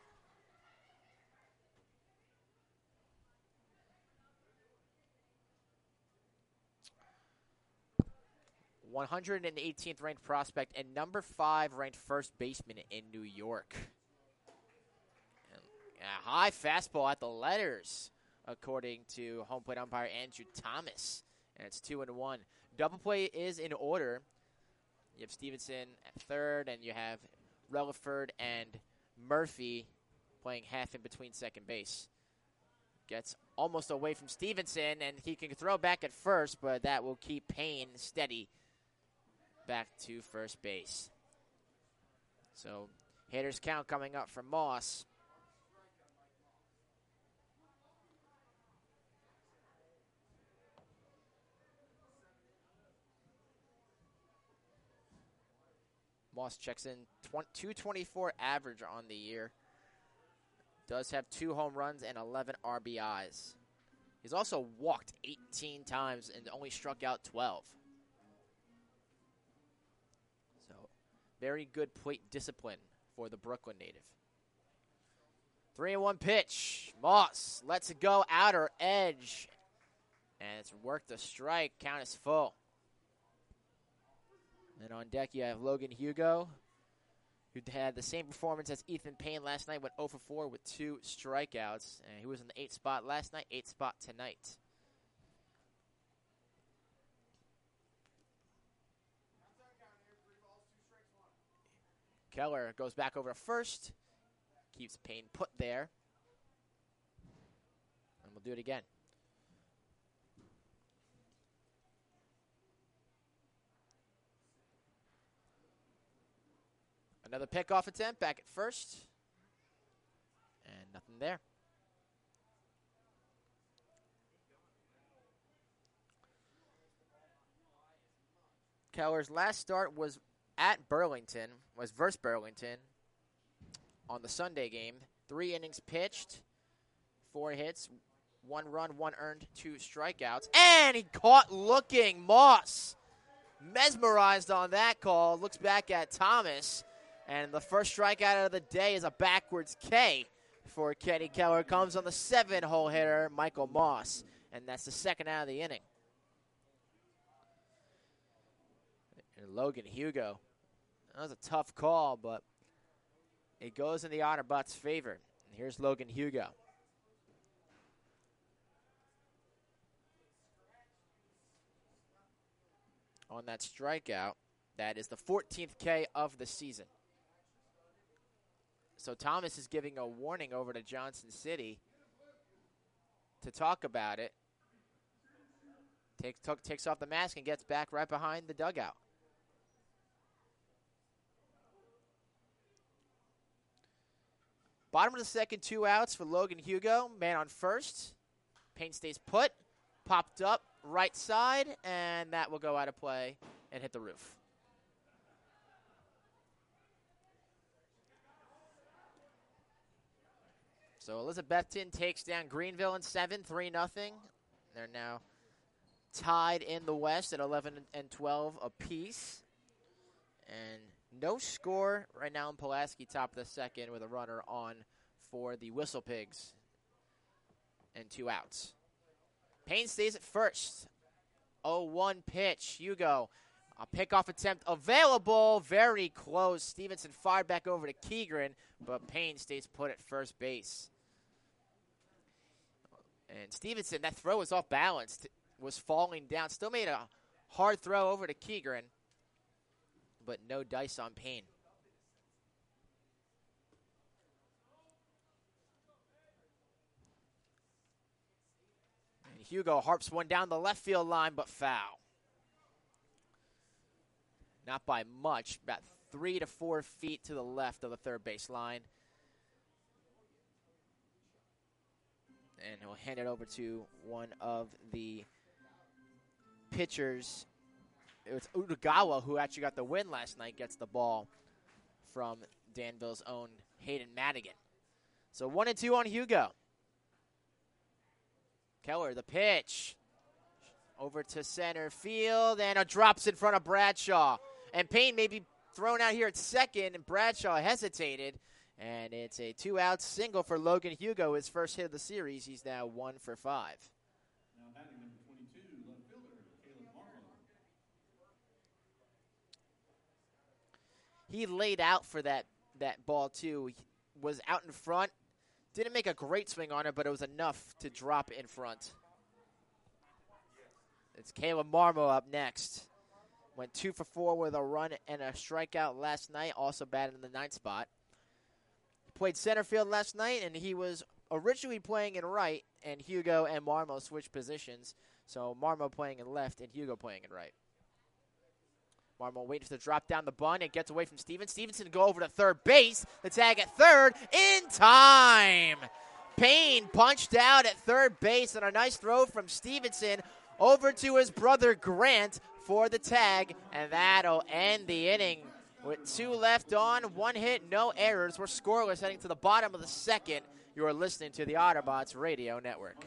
one hundred eighteenth ranked prospect and number five ranked first baseman in New York. And a high fastball at the letters, according to home plate umpire Andrew Thomas. And it's two and one. Double play is in order. You have Stevenson at third, and you have Relaford and Murphy playing half in between second base. Gets almost away from Stevenson, and he can throw back at first, but that will keep Payne steady back to first base. So hitters count coming up for Moss. Moss checks in two twenty-four average on the year. Does have two home runs and eleven R B Is. He's also walked eighteen times and only struck out twelve. So, very good plate discipline for the Brooklyn native. three and one pitch. Moss lets it go outer edge. And it's worked a strike. Count is full. And on deck, you have Logan Hugo, who had the same performance as Ethan Payne last night, went oh for four with two strikeouts. And he was in the eighth spot last night, eighth spot tonight. Keller goes back over to first, keeps Payne put there. And we'll do it again. Another pickoff attempt back at first. And nothing there. Keller's last start was at Burlington, was versus Burlington on the Sunday game. Three innings pitched, four hits, one run, one earned, two strikeouts. And he caught looking. Moss mesmerized on that call. Looks back at Thomas. And the first strikeout of the day is a backwards K for Kenny Keller. Comes on the seven-hole hitter, Michael Moss. And that's the second out of the inning. And Logan Hugo. That was a tough call, but it goes in the Otterbots' favor. And here's Logan Hugo. On that strikeout, that is the fourteenth K of the season. So Thomas is giving a warning over to Johnson City to talk about it. Takes, took, takes off the mask and gets back right behind the dugout. Bottom of the second, two outs for Logan Hugo. Man on first. Payne stays put. Popped up right side, and that will go out of play and hit the roof. So Elizabethton takes down Greenville in seven, three nothing. They're now tied in the West at eleven and twelve apiece. And no score right now in Pulaski, top of the second, with a runner on for the Whistle Pigs and two outs. Payne stays at first. oh one pitch. Hugo, a pickoff attempt available. Very close. Stevenson fired back over to Keegren, but Payne stays put at first base. And Stevenson, that throw was off balance, was falling down. Still made a hard throw over to Keegren, but no dice on Payne. And Hugo harps one down the left field line, but foul. Not by much, about three to four feet to the left of the third base line. And he'll hand it over to one of the pitchers. It was Utagawa who actually got the win last night, gets the ball from Danville's own Hayden Madigan. So one and two on Hugo. Keller, the pitch. Over to center field, and a drops in front of Bradshaw. And Payne may be thrown out here at second, and Bradshaw hesitated. And it's a two-out single for Logan Hugo, his first hit of the series. He's now one for five. Now batting number twenty-two, left fielder, Caleb Marlowe. He laid out for that, that ball, too. He was out in front. Didn't make a great swing on it, but it was enough to drop in front. It's Caleb Marlowe up next. Went two for four with a run and a strikeout last night. Also batted in the ninth spot. Played center field last night, and he was originally playing in right, and Hugo and Marmo switched positions. So Marmo playing in left and Hugo playing in right. Marmo waiting to drop down the bunt and gets away from Steven. Stevenson go over to third base. The tag at third in time. Payne punched out at third base on a nice throw from Stevenson over to his brother Grant for the tag, and that'll end the inning. With two left on, one hit, no errors. We're scoreless heading to the bottom of the second. You are listening to the Otterbots Radio Network.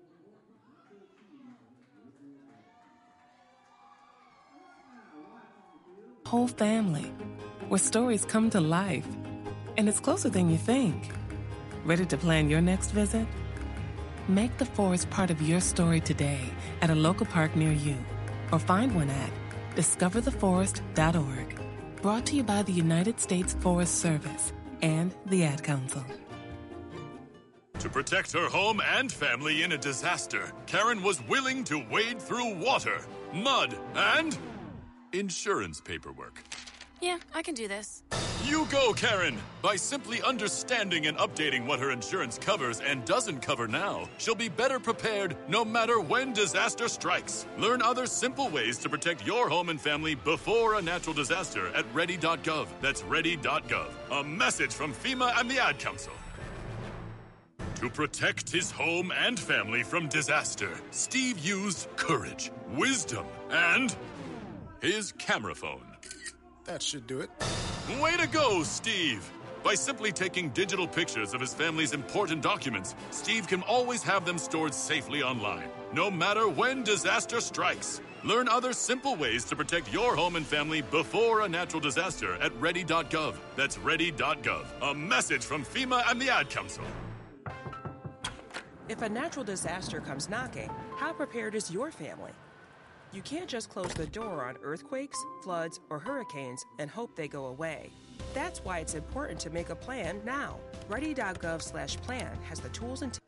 Whole family, where stories come to life. And it's closer than you think. Ready to plan your next visit? Make the forest part of your story today at a local park near you. Or find one at discover the forest dot org. Brought to you by the United States Forest Service and the Ad Council. To protect her home and family in a disaster, Karen was willing to wade through water, mud, and insurance paperwork. Yeah, I can do this. You go, Karen! By simply understanding and updating what her insurance covers and doesn't cover now, she'll be better prepared no matter when disaster strikes. Learn other simple ways to protect your home and family before a natural disaster at ready dot gov. That's ready dot gov. A message from FEMA and the Ad Council. To protect his home and family from disaster, Steve used courage, wisdom, and his camera phone. That should do it. Way to go, Steve! By simply taking digital pictures of his family's important documents, Steve can always have them stored safely online, no matter when disaster strikes. Learn other simple ways to protect your home and family before a natural disaster at ready dot gov. That's ready dot gov. A message from FEMA and the Ad Council. If a natural disaster comes knocking, how prepared is your family? You can't just close the door on earthquakes, floods, or hurricanes and hope they go away. That's why it's important to make a plan now. ready dot gov slash plan has the tools and... T-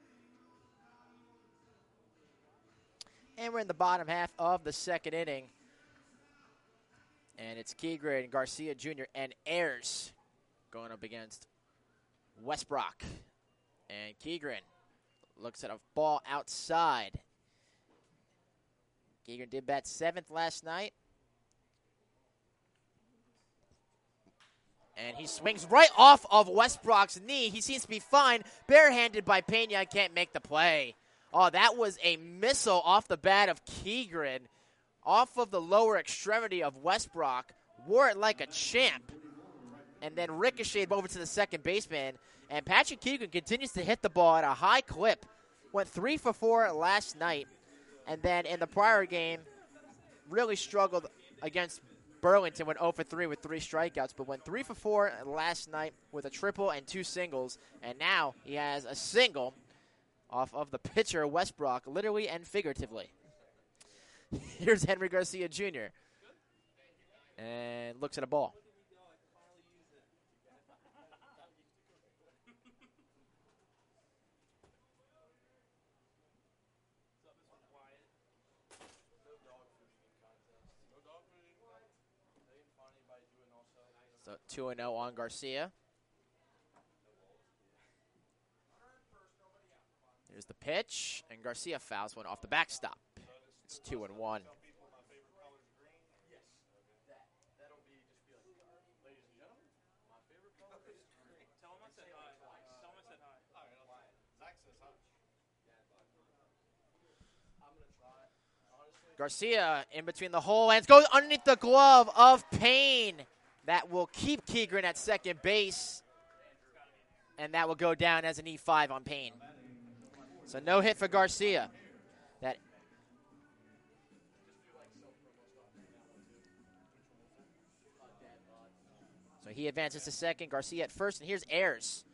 And we're in the bottom half of the second inning. And it's Keegren, Garcia Junior, and Ayers going up against Westbrook. And Keegren looks at a ball outside. Keegren did bat seventh last night. And he swings right off of Westbrook's knee. He seems to be fine. Barehanded by Pena, can't make the play. Oh, that was a missile off the bat of Keegren, off of the lower extremity of Westbrook, wore it like a champ, and then ricocheted over to the second baseman. And Patrick Keegren continues to hit the ball at a high clip. Went three for four last night, and then in the prior game, really struggled against Burlington, went oh for three with three strikeouts, but went three for four last night with a triple and two singles, and now he has a single off of the pitcher, Westbrook, literally and figuratively. Here's Henry Garcia Junior And looks at a ball. So two and oh on Garcia. Here's the pitch, and Garcia fouls one off the backstop. It's two and one. Garcia in between the hole and goes underneath the glove of Payne. That will keep Keegren at second base, and that will go down as an E five on Payne. So no hit for Garcia. That so he advances to second. Garcia at first, and here's Ayers.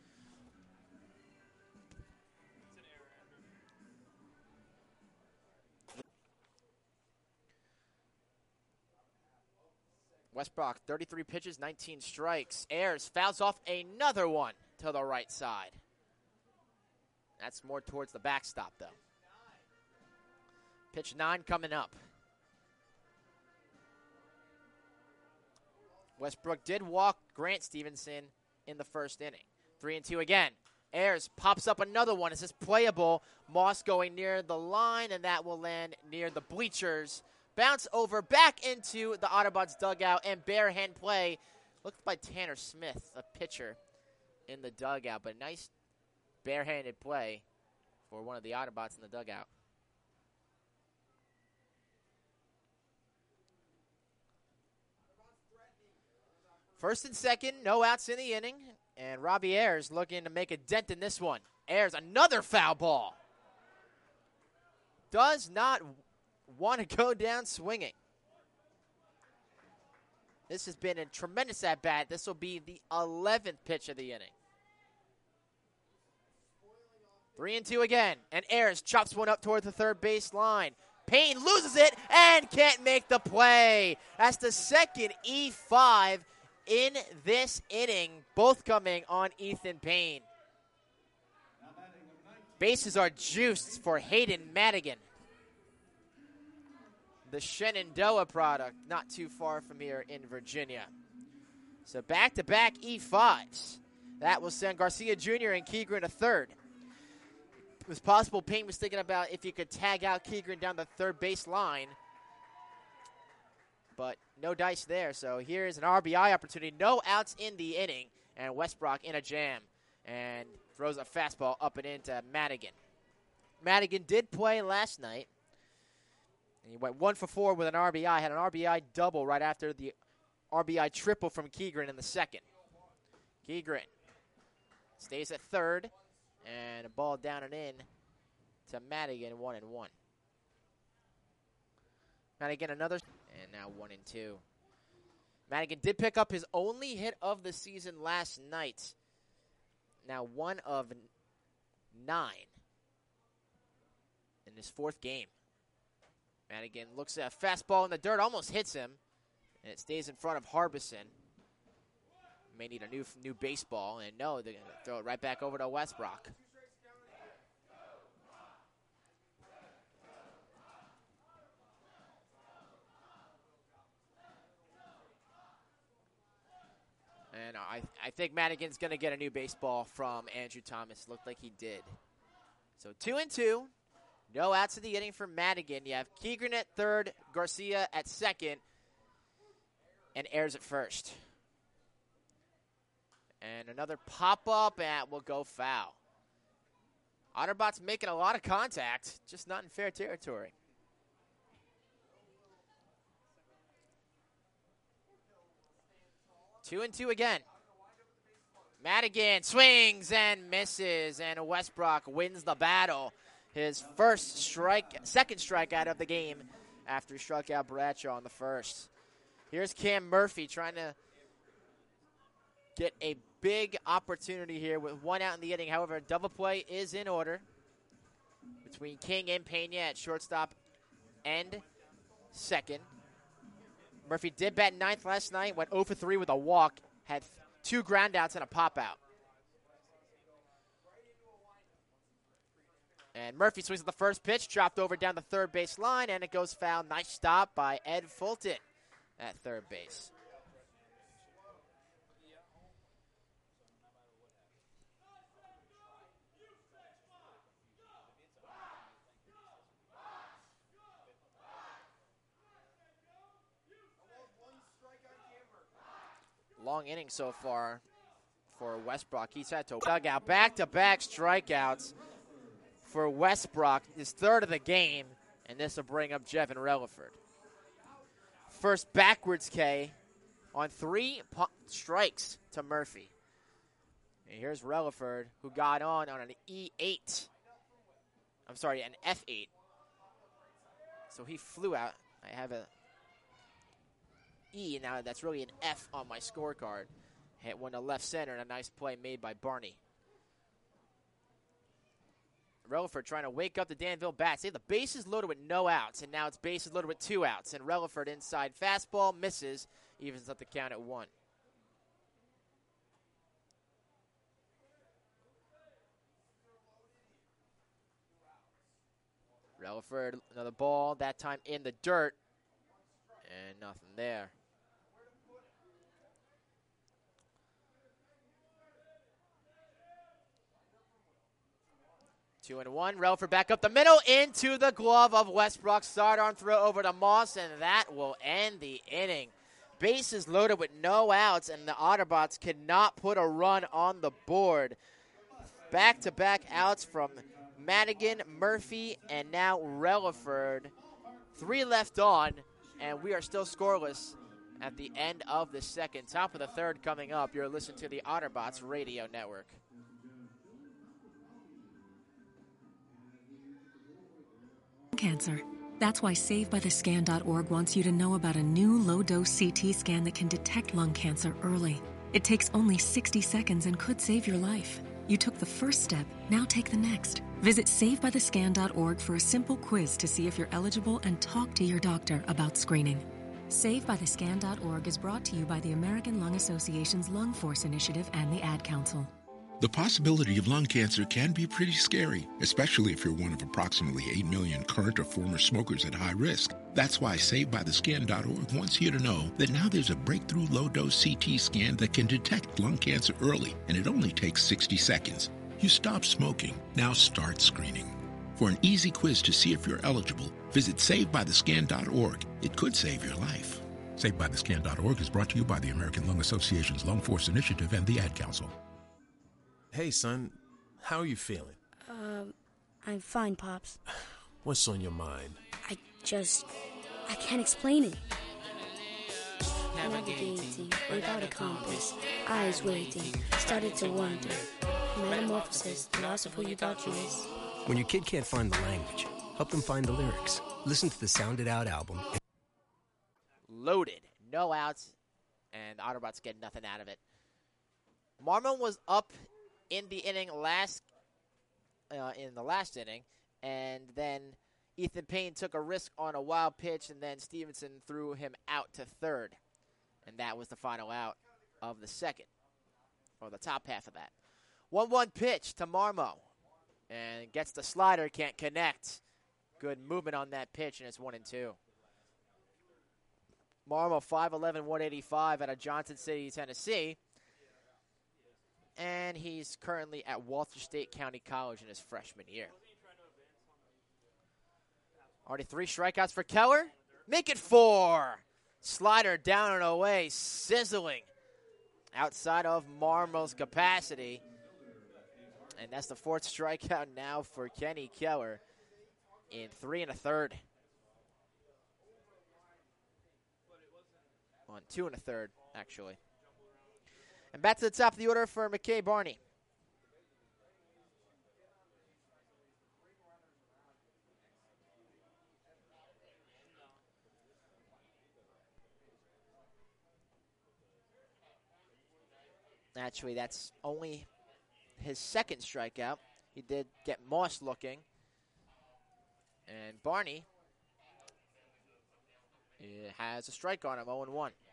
Westbrook, thirty-three pitches, nineteen strikes. Ayers fouls off another one to the right side. That's more towards the backstop, though. Pitch nine coming up. Westbrook did walk Grant Stevenson in the first inning. Three and two again. Ayers pops up another one. It's just playable. Moss going near the line, and that will land near the bleachers. Bounce over back into the Autobots dugout, and bare hand play. Looked by Tanner Smith, a pitcher, in the dugout, but nice barehanded play for one of the Autobots in the dugout. First and second, no outs in the inning, and Robbie Ayers looking to make a dent in this one. Ayers, another foul ball. Does not want to go down swinging. This has been a tremendous at-bat. This will be the eleventh pitch of the inning. Three and two again, and Ayers chops one up toward the third base line. Payne loses it and can't make the play. That's the second E five in this inning, both coming on Ethan Payne. Bases are juiced for Hayden Madigan, the Shenandoah product, not too far from here in Virginia. So back-to-back E fives. That will send Garcia Junior and Keegren to third. It was possible Payne was thinking about if you could tag out Keegren down the third base line, but no dice there. So here is an R B I opportunity. No outs in the inning, and Westbrook in a jam and throws a fastball up and into Madigan. Madigan did play last night. And he went one for four with an R B I, had an R B I double right after the R B I triple from Keegren in the second. Keegren stays at third, and a ball down and in to Madigan, one and one. Madigan another, and now one and two. Madigan did pick up his only hit of the season last night. Now one of nine in his fourth game. Madigan looks at a fastball in the dirt, almost hits him, and it stays in front of Harbison. May need a new new baseball, and no, they're going to throw it right back over to Westbrook. And I, I think Madigan's going to get a new baseball from Andrew Thomas. Looked like he did. So two and two. No outs in the inning for Madigan. You have Keegren at third, Garcia at second, and Ayers at first. And another pop-up, and will go foul. Otterbots making a lot of contact, just not in fair territory. Two and two again. Madigan swings and misses, and Westbrook wins the battle. His first strike, second strikeout of the game after he struck out Bradshaw in the first. Here's Cam Murphy trying to get a big opportunity here with one out in the inning. However, double play is in order between King and Pena at shortstop and second. Murphy did bat ninth last night, went oh for three with a walk, had two groundouts and a pop-out. And Murphy swings at the first pitch, dropped over down the third base line, and it goes foul. Nice stop by Ed Fulton at third base. Long inning so far for Westbrook. He's had to dug out back-to-back strikeouts for Westbrook, his third of the game, and this will bring up Jevin Relaford. First backwards K on three pu- strikes to Murphy. And here's Relaford, who got on on an E eight. I'm sorry, an F eight. So he flew out. I have a E, now that's really an F on my scorecard. Hit one to left center, and a nice play made by Barney. Relaford trying to wake up the Danville bats. They have the bases loaded with no outs, and now it's bases loaded with two outs. And Relaford inside fastball, misses, evens up the count at one. Relaford, another ball, that time in the dirt, and nothing there. Two and one. Relaford back up the middle into the glove of Westbrook. Sidearm throw over to Moss, and that will end the inning. Bases loaded with no outs, and the Otterbots cannot put a run on the board. Back-to-back outs from Madigan, Murphy, and now Relaford. Three left on, and we are still scoreless at the end of the second. Top of the third coming up. You're listening to the Otterbots Radio Network. Cancer. That's why Save By The Scan dot org wants you to know about a new low-dose C T scan that can detect lung cancer early. It takes only sixty seconds and could save your life. You took the first step, now take the next. Visit Save By The Scan dot org for a simple quiz to see if you're eligible and talk to your doctor about screening. Save By The Scan dot org is brought to you by the American Lung Association's Lung Force Initiative and the Ad Council. The possibility of lung cancer can be pretty scary, especially if you're one of approximately eight million current or former smokers at high risk. That's why Save By The Scan dot org wants you to know that now there's a breakthrough low-dose C T scan that can detect lung cancer early, and it only takes sixty seconds. You stop smoking, now start screening. For an easy quiz to see if you're eligible, visit Save By The Scan dot org. It could save your life. Save By The Scan dot org is brought to you by the American Lung Association's Lung Force Initiative and the Ad Council. Hey, son, how are you feeling? Um, I'm fine, Pops. What's on your mind? I just... I can't explain it. Navigating without a compass, eyes waiting, started to wonder. Metamorphosis, the loss of who you thought you was. When your kid can't find the language, help them find the lyrics. Listen to the Sound It Out album. loaded. No outs, and the Autobots get nothing out of it. Marmon was up in the inning last, uh, in the last inning, and then Ethan Payne took a risk on a wild pitch, and then Stevenson threw him out to third. And that was the final out of the second, or the top half of that. one one pitch to Marmo. And gets the slider, can't connect. Good movement on that pitch, and it's one and two. Marmo, five eleven, one eighty-five out of Johnson City, Tennessee. And he's currently at Walter State County College in his freshman year. Already three strikeouts for Keller. Make it four. Slider down and away, sizzling outside of Marmo's capacity. And that's the fourth strikeout now for Kenny Keller in three and a third. On two and a third, actually. And back to the top of the order for McKay Barney. Actually, that's only his second strikeout. He did get Moss looking. And Barney has a strike on him, oh and one.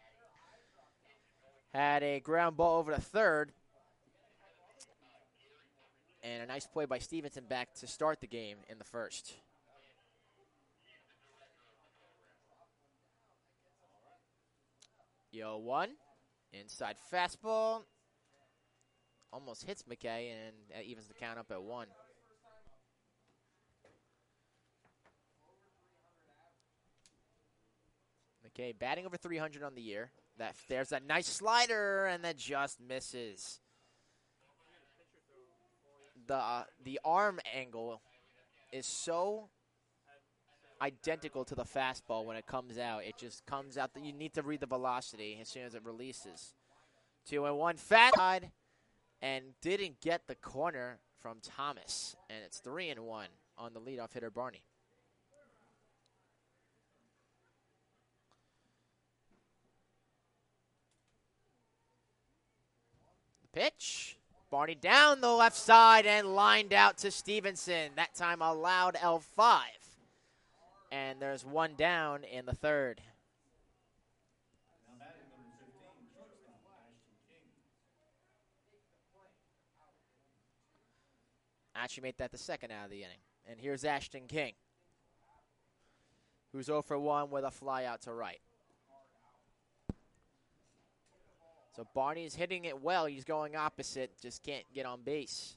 Had a ground ball over to third. And a nice play by Stevenson back to start the game in the first. Yo one. Inside fastball. Almost hits McKay, and that evens the count up at one. McKay batting over three hundred on the year. That there's that nice slider, and that just misses. The uh, the arm angle is so identical to the fastball when it comes out. It just comes out. That you need to read the velocity as soon as it releases. Two and one, fat side. And didn't get the corner from Thomas. And it's three and one on the leadoff hitter, Barney. The pitch. Barney down the left side and lined out to Stevenson. That time allowed L five. And there's one down in the third. Actually made that the second out of the inning. And here's Ashton King, who's oh for one with a fly out to right. So Barney's hitting it well. He's going opposite, just can't get on base.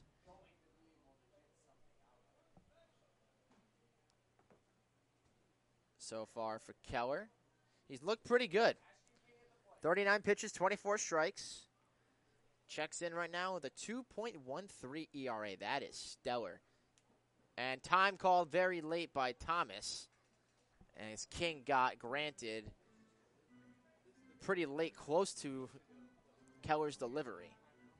So far for Keller. He's looked pretty good. thirty-nine pitches, twenty-four strikes. Checks in right now with a two point one three E R A. That is stellar. And time called very late by Thomas. And as King got granted pretty late, close to Keller's delivery.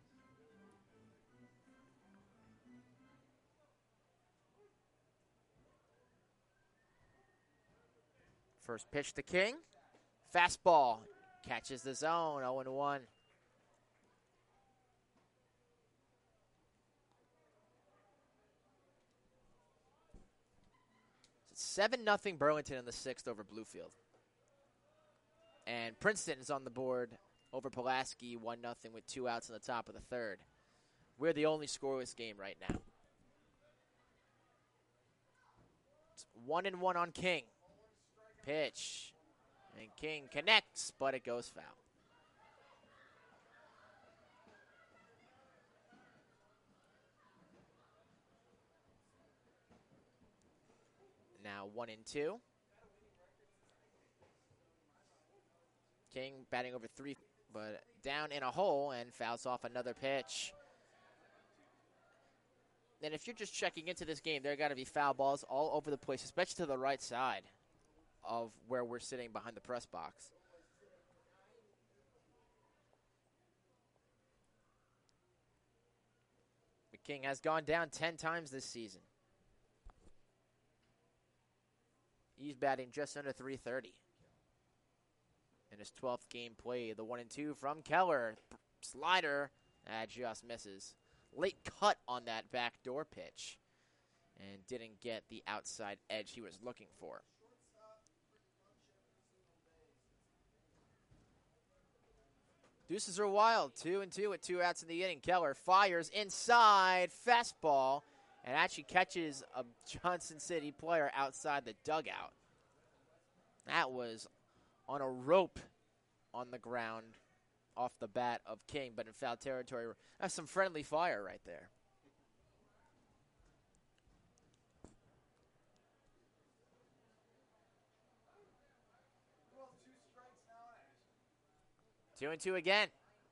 First pitch to King. Fastball. Catches the zone. oh and one. seven nothing Burlington in the sixth over Bluefield. And Princeton is on the board over Pulaski, one nothing with two outs in the top of the third. We're the only scoreless game right now. It's one and one on King. Pitch. And King connects, but it goes foul. Now one and two. King batting over three, but down in a hole and fouls off another pitch. And if you're just checking into this game, there got to be foul balls all over the place, especially to the right side of where we're sitting behind the press box. King has gone down ten times this season. He's batting just under three thirty. in his twelfth game played. The one and two from Keller. Slider, that just misses. Late cut on that backdoor pitch and didn't get the outside edge he was looking for. Deuces are wild. Two and two with two outs in the inning. Keller fires inside, fastball, and actually catches a Johnson City player outside the dugout. That was on a rope on the ground off the bat of King, but in foul territory. That's some friendly fire right there. Two and two again.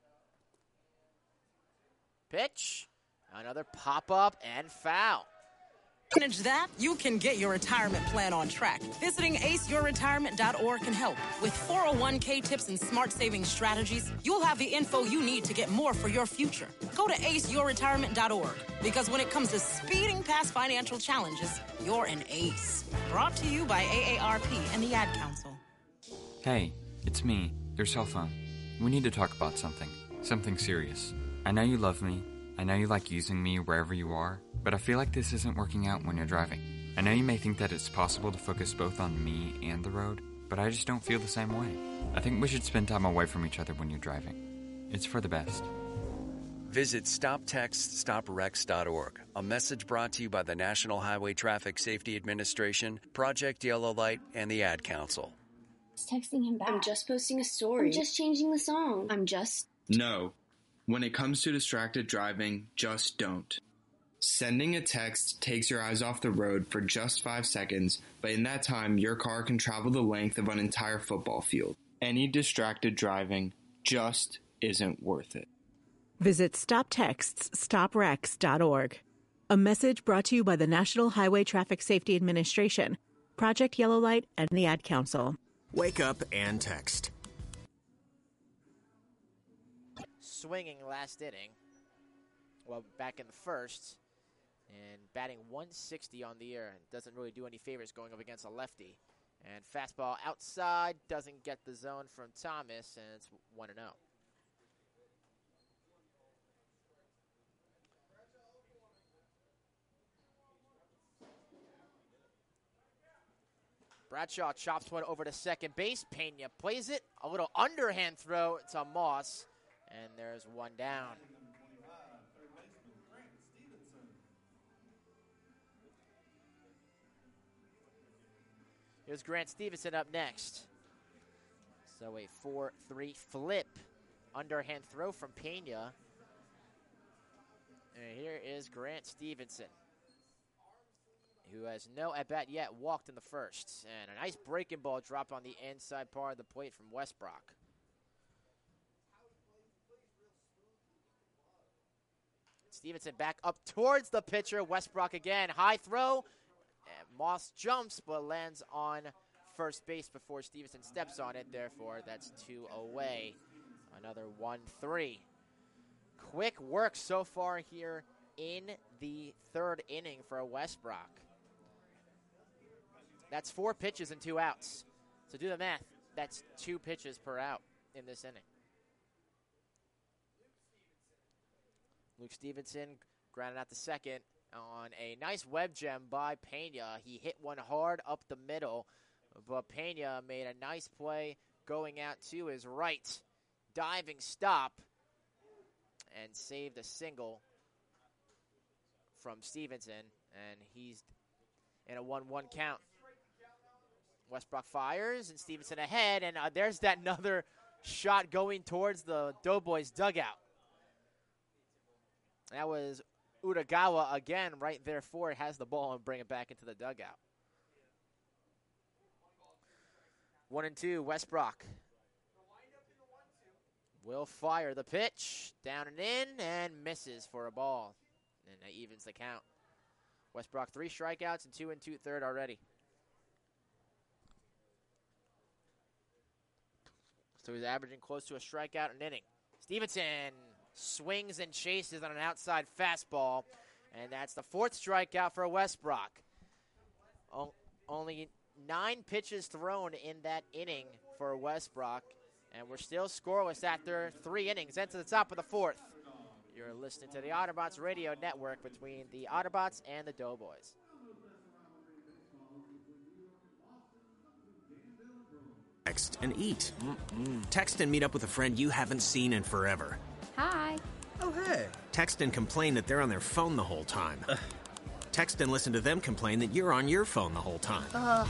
Pitch. Another pop-up and foul. Manage that, you can get your retirement plan on track. Visiting ace your retirement dot org can help. With four oh one k tips and smart saving strategies, you'll have the info you need to get more for your future. Go to ace your retirement dot org, because when it comes to speeding past financial challenges, you're an ace. Brought to you by A A R P and the Ad Council. Hey, it's me, your cell phone. We need to talk about something. Something serious. I know you love me. I know you like using me wherever you are, but I feel like this isn't working out when you're driving. I know you may think that it's possible to focus both on me and the road, but I just don't feel the same way. I think we should spend time away from each other when you're driving. It's for the best. Visit stop text stop wrecks dot org. A message brought to you by the National Highway Traffic Safety Administration, Project Yellow Light, and the Ad Council. Texting him back. I'm just posting a story. I'm just changing the song. I'm just... No. When it comes to distracted driving, just don't. Sending a text takes your eyes off the road for just five seconds, but in that time, your car can travel the length of an entire football field. Any distracted driving just isn't worth it. Visit stop texts stop wrecks dot org. A message brought to you by the National Highway Traffic Safety Administration, Project Yellow Light, and the Ad Council. Wake up and text. Swinging last inning, well, back in the first, and batting one sixty on the year. Doesn't really do any favors going up against a lefty. And fastball outside, doesn't get the zone from Thomas, and it's one and oh. Bradshaw chops one over to second base. Pena plays it. A little underhand throw to Moss. And there's one down. Here's Grant Stevenson up next. So a four three flip. Underhand throw from Pena. And here is Grant Stevenson, who has no at-bat yet, walked in the first. And a nice breaking ball dropped on the inside part of the plate from Westbrook. Stevenson back up towards the pitcher. Westbrook again. High throw. And Moss jumps but lands on first base before Stevenson steps on it. Therefore, that's two away. Another one three. Quick work so far here in the third inning for Westbrook. That's four pitches and two outs. So do the math. That's two pitches per out in this inning. Luke Stevenson grounded out the second on a nice web gem by Pena. He hit one hard up the middle, but Pena made a nice play going out to his right. Diving stop and saved a single from Stevenson, and he's in a one one count. Westbrook fires, and Stevenson ahead, and uh, there's that another shot going towards the Doughboys dugout. That was Utagawa again right there for it, has the ball and bring it back into the dugout. One and two, Westbrook will fire the pitch, down and in, and misses for a ball. And that evens the count. Westbrook three strikeouts and two and two third already. So he's averaging close to a strikeout an inning. Stevenson swings and chases on an outside fastball, and that's the fourth strikeout for Westbrook. O- only nine pitches thrown in that inning for Westbrook, And we're still scoreless after three innings into the top of the fourth. You're listening to the Otterbots radio network between the Otterbots and the Doughboys. Text and eat. Mm-mm. Text and meet up with a friend you haven't seen in forever. Hi. Oh, hey. Text and complain that they're on their phone the whole time. Ugh. Text and listen to them complain that you're on your phone the whole time. Ugh.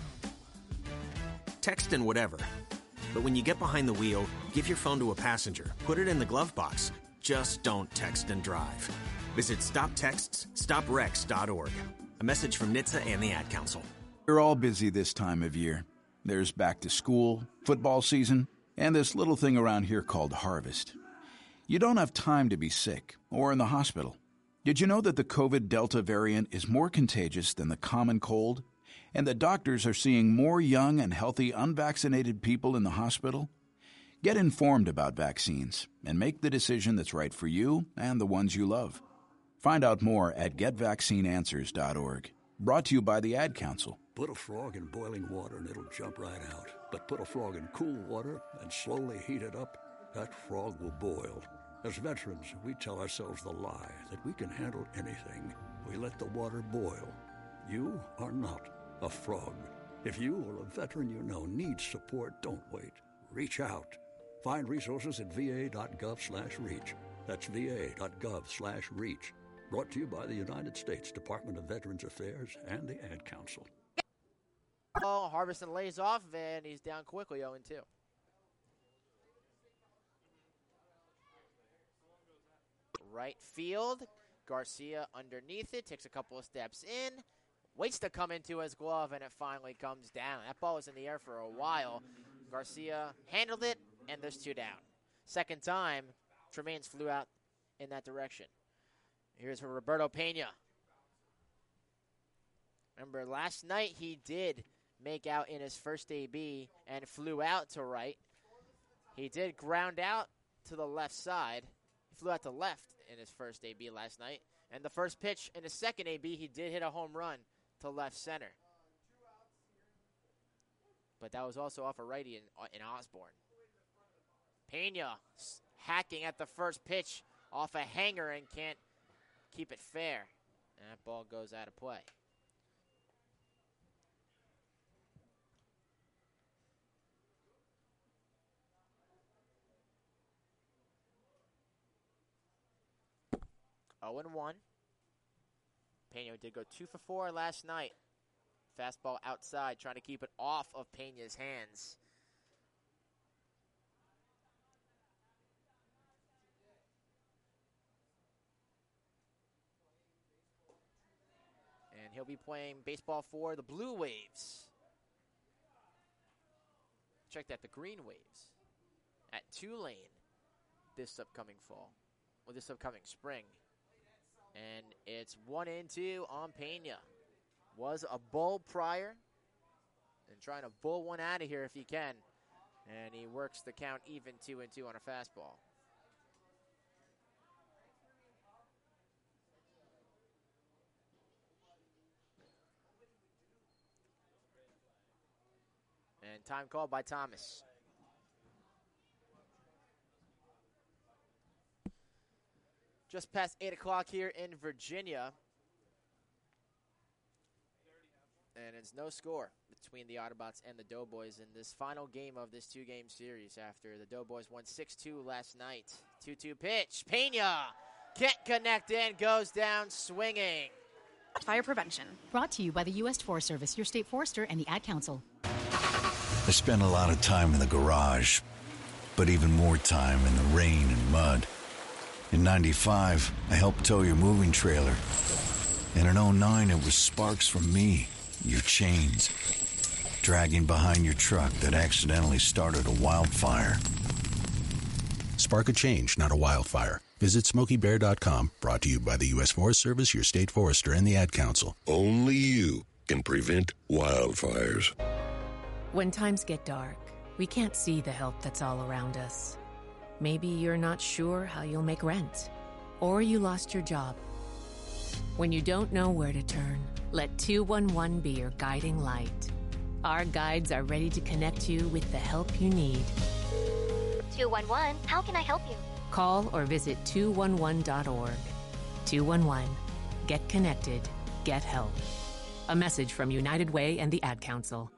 Text and whatever. But when you get behind the wheel, give your phone to a passenger. Put it in the glove box. Just don't text and drive. Visit stop texts stop wrecks dot org. A message from N H T S A and the Ad Council. We're all busy this time of year. There's back to school, football season, and this little thing around here called harvest. You don't have time to be sick or in the hospital. Did you know that the COVID Delta variant is more contagious than the common cold? And that doctors are seeing more young and healthy unvaccinated people in the hospital? Get informed about vaccines and make the decision that's right for you and the ones you love. Find out more at get vaccine answers dot org. Brought to you by the Ad Council. Put a frog in boiling water and it'll jump right out. But put a frog in cool water and slowly heat it up, that frog will boil. As veterans, we tell ourselves the lie that we can handle anything. We let the water boil. You are not a frog. If you or a veteran you know needs support, don't wait. Reach out. Find resources at v a dot gov slash reach. That's v a dot gov slash reach. Brought to you by the United States Department of Veterans Affairs and the Ad Council. Oh, Harbison lays off, and he's down quickly, oh and two. Right field. Garcia underneath it, takes a couple of steps in, waits to come into his glove, and it finally comes down. That ball was in the air for a while. Garcia handled it, and there's two down. Second time, Tremaines flew out in that direction. Here's for Roberto Pena. Remember, last night he did make out in his first A B and flew out to right. He did ground out to the left side. He flew out to left in his first A B last night. And the first pitch in his second A B, he did hit a home run to left center. But that was also off a righty in, in Osborne. Pena hacking at the first pitch off a hanger and can't keep it fair. And that ball goes out of play. oh and one. Pena did go two for four last night. Fastball outside, trying to keep it off of Pena's hands. And he'll be playing baseball for the Blue Waves. Check that, the Green Waves at Tulane this upcoming fall, or this upcoming spring. And it's one and two on Pena. Was a bull prior, and trying to bull one out of here if he can. And he works the count even two and two on a fastball. And time called by Thomas. Just past eight o'clock here in Virginia. And it's no score between the Otterbots and the Doughboys in this final game of this two-game series after the Doughboys won six two last night. two two pitch. Pena can't connect in, goes down swinging. Fire prevention. Brought to you by the U S Forest Service, your state forester, and the Ad Council. I spent a lot of time in the garage, but even more time in the rain and mud. In ninety-five, I helped tow your moving trailer. And in oh nine, it was sparks from me, your chains, dragging behind your truck that accidentally started a wildfire. Spark a change, not a wildfire. Visit Smokey Bear dot com, brought to you by the U S Forest Service, your state forester, and the Ad Council. Only you can prevent wildfires. When times get dark, we can't see the help that's all around us. Maybe you're not sure how you'll make rent, or you lost your job. When you don't know where to turn, let two one one be your guiding light. Our guides are ready to connect you with the help you need. two one one, how can I help you? Call or visit two one one dot org. two one one. Get connected. Get help. A message from United Way and the Ad Council.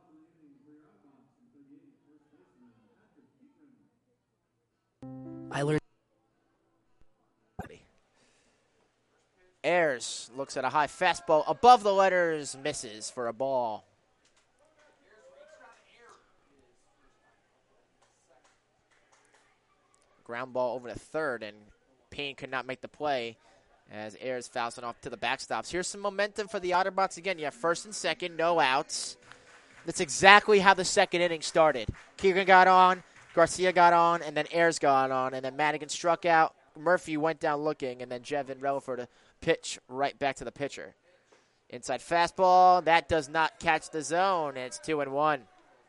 I learned. Ayers looks at a high fastball above the letters, misses for a ball. Ground ball over to third, and Payne could not make the play as Ayers fouls it off to the backstops. Here's some momentum for the Otterbots again. You have first and second, no outs. That's exactly how the second inning started. Keegan got on, Garcia got on, and then Ayers got on, and then Madigan struck out. Murphy went down looking, and then Jevin Relaford to pitch right back to the pitcher. Inside fastball, that does not catch the zone, and it's two and one.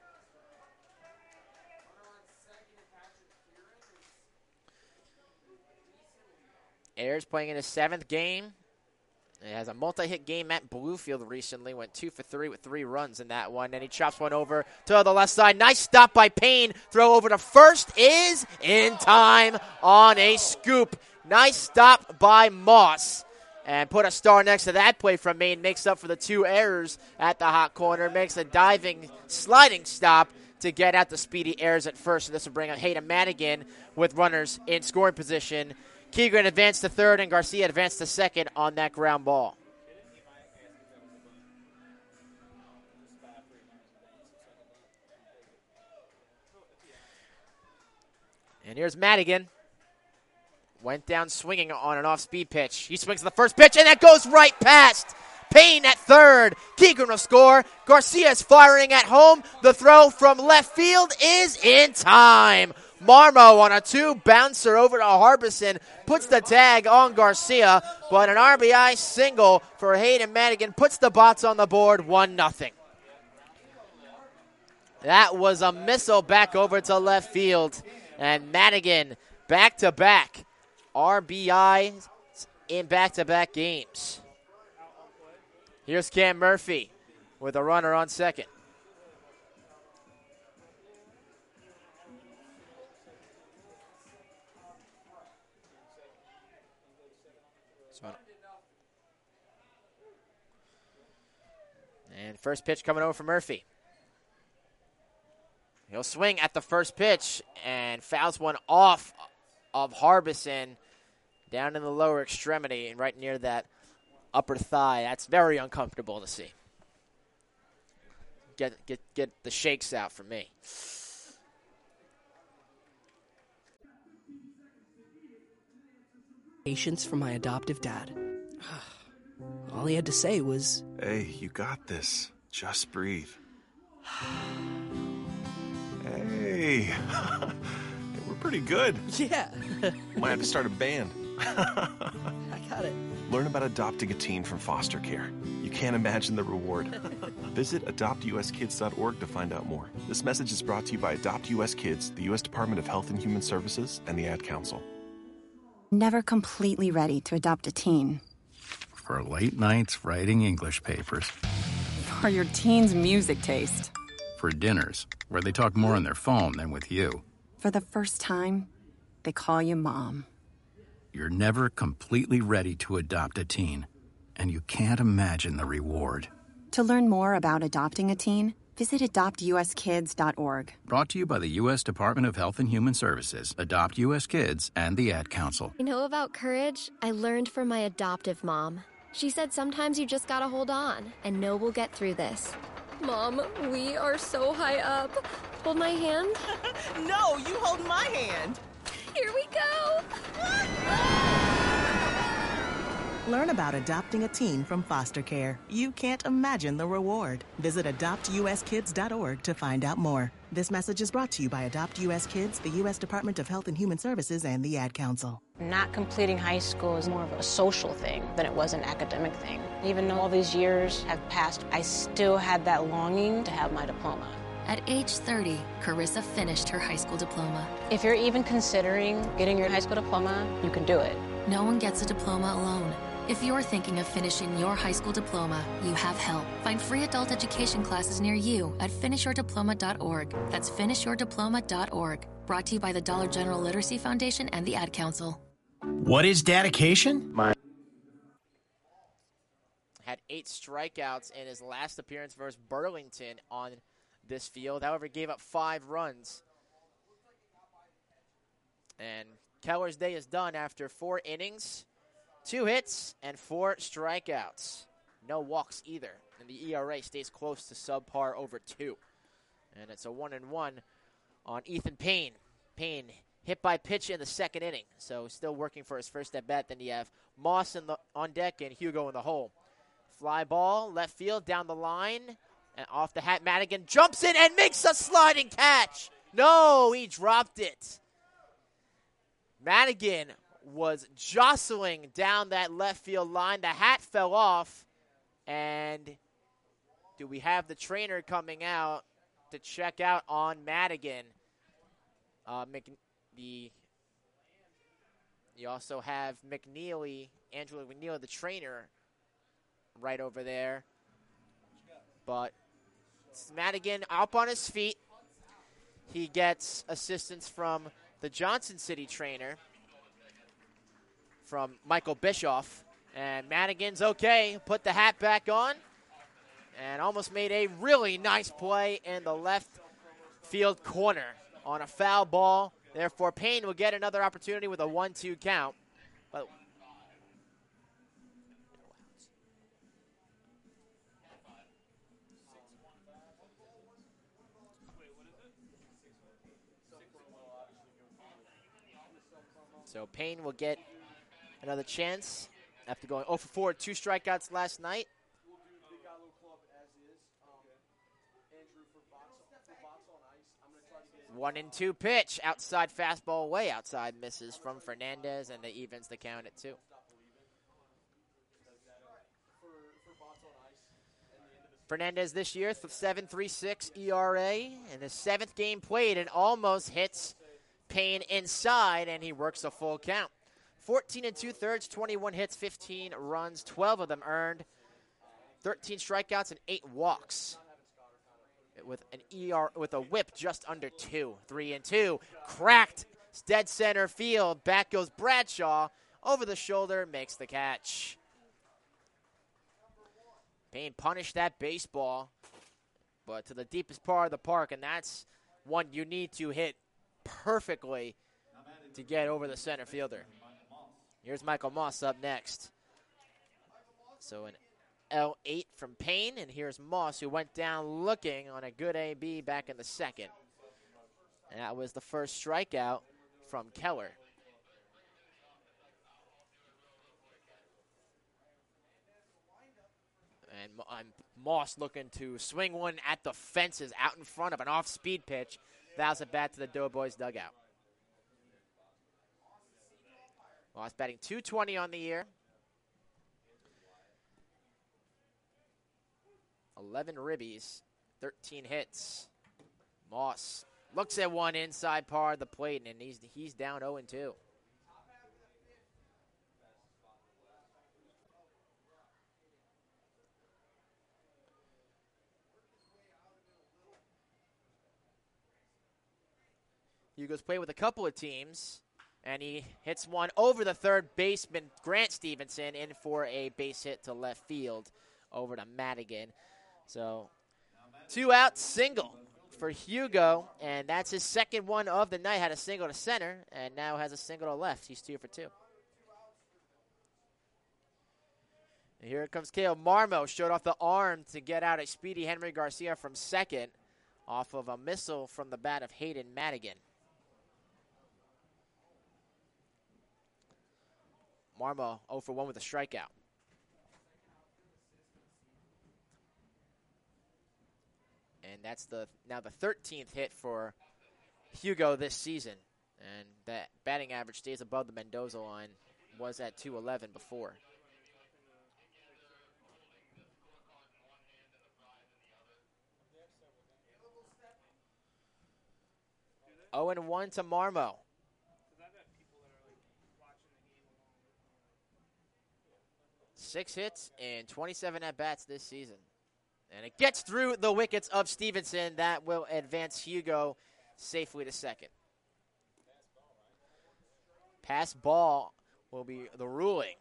Ayers playing in his seventh game. He has a multi-hit game at Bluefield recently. Went two for three with three runs in that one. And he chops one over to the left side. Nice stop by Payne. Throw over to first is in time on a scoop. Nice stop by Moss. And put a star next to that play from Maine. Makes up for the two errors at the hot corner. Makes a diving, sliding stop to get out the speedy Ayers at first. And this will bring up Hayden Madigan with runners in scoring position. Keegan advanced to third, and Garcia advanced to second on that ground ball. And here's Madigan. Went down swinging on an off-speed pitch. He swings the first pitch, and that goes right past. Payne at third. Keegan will score. Garcia is firing at home. The throw from left field is in time. Marmo on a two-bouncer over to Harbison puts the tag on Garcia, but an R B I single for Hayden Madigan puts the Bots on the board one nothing. That was a missile back over to left field, and Madigan back-to-back R B Is in back-to-back games. Here's Cam Murphy with a runner on second. And first pitch coming over for Murphy. He'll swing at the first pitch and fouls one off of Harbison down in the lower extremity and right near that upper thigh. That's very uncomfortable to see. Get get get the shakes out for me. Patience from my adoptive dad. All he had to say was, "Hey, you got this. Just breathe." Hey, we're pretty good. Yeah. Might have to start a band. I got it. Learn about adopting a teen from foster care. You can't imagine the reward. Visit adopt u s kids dot org to find out more. This message is brought to you by Adopt U S Kids, the U S Department of Health and Human Services, and the Ad Council. Never completely ready to adopt a teen. For late nights writing English papers. For your teen's music taste. For dinners, where they talk more on their phone than with you. For the first time, they call you mom. You're never completely ready to adopt a teen, and you can't imagine the reward. To learn more about adopting a teen, visit adopt u s kids dot org. Brought to you by the U S Department of Health and Human Services, Adopt U S Kids, and the Ad Council. You know about courage? I learned from my adoptive mom. She said sometimes you just gotta hold on and know we'll get through this. Mom, we are so high up. Hold my hand. No, you hold my hand. Here we go. Learn about adopting a teen from foster care. You can't imagine the reward. Visit adopt u s kids dot org to find out more. This message is brought to you by Adopt U S Kids, the U S Department of Health and Human Services, and the Ad Council. Not completing high school is more of a social thing than it was an academic thing. Even though all these years have passed, I still had that longing to have my diploma. At age thirty, Carissa finished her high school diploma. If you're even considering getting your high school diploma, you can do it. No one gets a diploma alone. If you're thinking of finishing your high school diploma, you have help. Find free adult education classes near you at finish your diploma dot org. That's finish your diploma dot org. Brought to you by the Dollar General Literacy Foundation and the Ad Council. What is dedication? My had eight strikeouts in his last appearance versus Burlington on this field. However, gave up five runs. And Keller's day is done after four innings, two hits, and four strikeouts. No walks either. And the E R A stays close to subpar over two. And it's a one and one on Ethan Payne. Payne hit by pitch in the second inning. So still working for his first at bat. Then you have Moss in the, on deck and Hugo in the hole. Fly ball, left field, down the line. And off the hat, Madigan jumps in and makes a sliding catch. No, he dropped it. Madigan was jostling down that left field line. The hat fell off. And do we have the trainer coming out to check out on Madigan? Uh, Mc, the you also have McNeely, Angela McNeely, the trainer, right over there. But Madigan up on his feet. He gets assistance from the Johnson City trainer, from Michael Bischoff. And Madigan's okay. Put the hat back on. And almost made a really nice play in the left field corner on a foul ball. Therefore, Payne will get another opportunity with a one two count. But so Payne will get another chance after going oh for four, two strikeouts last night. One and two pitch, outside fastball, way outside, misses from Fernandez, and they evens the count at two. Fernandez this year, seven point three six E R A, in his seventh game played, and almost hits Payne inside, and he works a full count. fourteen and two-thirds, twenty-one hits, fifteen runs, twelve of them earned, thirteen strikeouts, and eight walks. With an E R with a whip just under two, three and two, cracked, dead center field. Back goes Bradshaw, over the shoulder, makes the catch. Payne punished that baseball, but to the deepest part of the park, and that's one you need to hit perfectly to get over the center fielder. Here's Michael Moss up next. So an L eight from Payne, and here's Moss, who went down looking on a good A B back in the second. And that was the first strikeout from Keller. And um, Moss looking to swing one at the fences out in front of an off-speed pitch. Fouls it back to the Doughboys dugout. Moss batting two twenty on the year. eleven ribbies, thirteen hits. Moss looks at one inside par of the plate, and he's, he's down oh and two. Hugo's played with a couple of teams, and he hits one over the third baseman, Grant Stevenson, in for a base hit to left field over to Madigan. So, two out, single for Hugo, and that's his second one of the night. Had a single to center, and now has a single to left. He's two for two. And here comes Kale Marmo, showed off the arm to get out a speedy Henry Garcia from second, off of a missile from the bat of Hayden Madigan. Marmo oh for one with a strikeout. And that's the now the thirteenth hit for Hugo this season. And that batting average stays above the Mendoza line. Was at two eleven before. oh and one to Marmo. Six hits and twenty-seven at-bats this season. And it gets through the wickets of Stevenson. That will advance Hugo safely to second. Pass ball will be the ruling.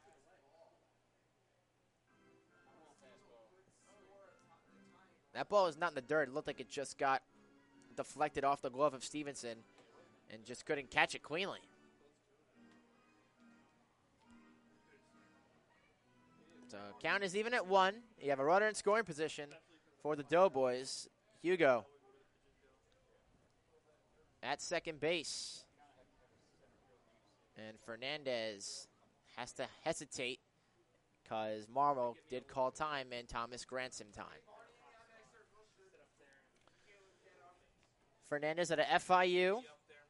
That ball is not in the dirt. It looked like it just got deflected off the glove of Stevenson and just couldn't catch it cleanly. So count is even at one. You have a runner in scoring position for the Doughboys. Hugo at second base. And Fernandez has to hesitate because Marmo did call time and Thomas grants him time. Fernandez at a F I U.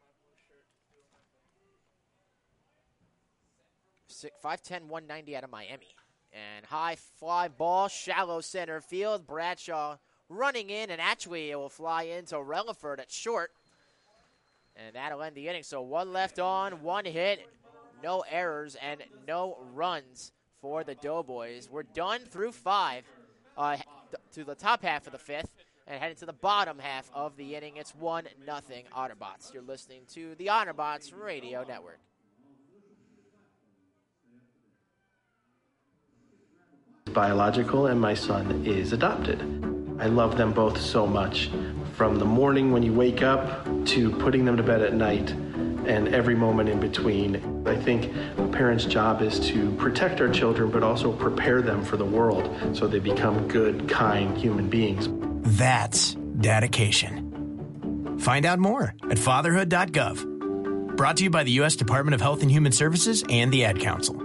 five ten, one ninety out of Miami. And high fly ball, shallow center field. Bradshaw running in, and actually it will fly into Relaford at short. And that'll end the inning. So one left on, one hit, no errors, and no runs for the Doughboys. We're done through five uh, to the top half of the fifth and heading to the bottom half of the inning. It's one nothing Otterbots. You're listening to the Otterbots Radio Network. Biological, and my son is adopted. I love them both so much. From the morning when you wake up to putting them to bed at night and every moment in between. I think a parent's job is to protect our children, but also prepare them for the world so they become good, kind human beings. That's dedication. Find out more at fatherhood dot gov. Brought to you by the U S Department of Health and Human Services and the Ad Council.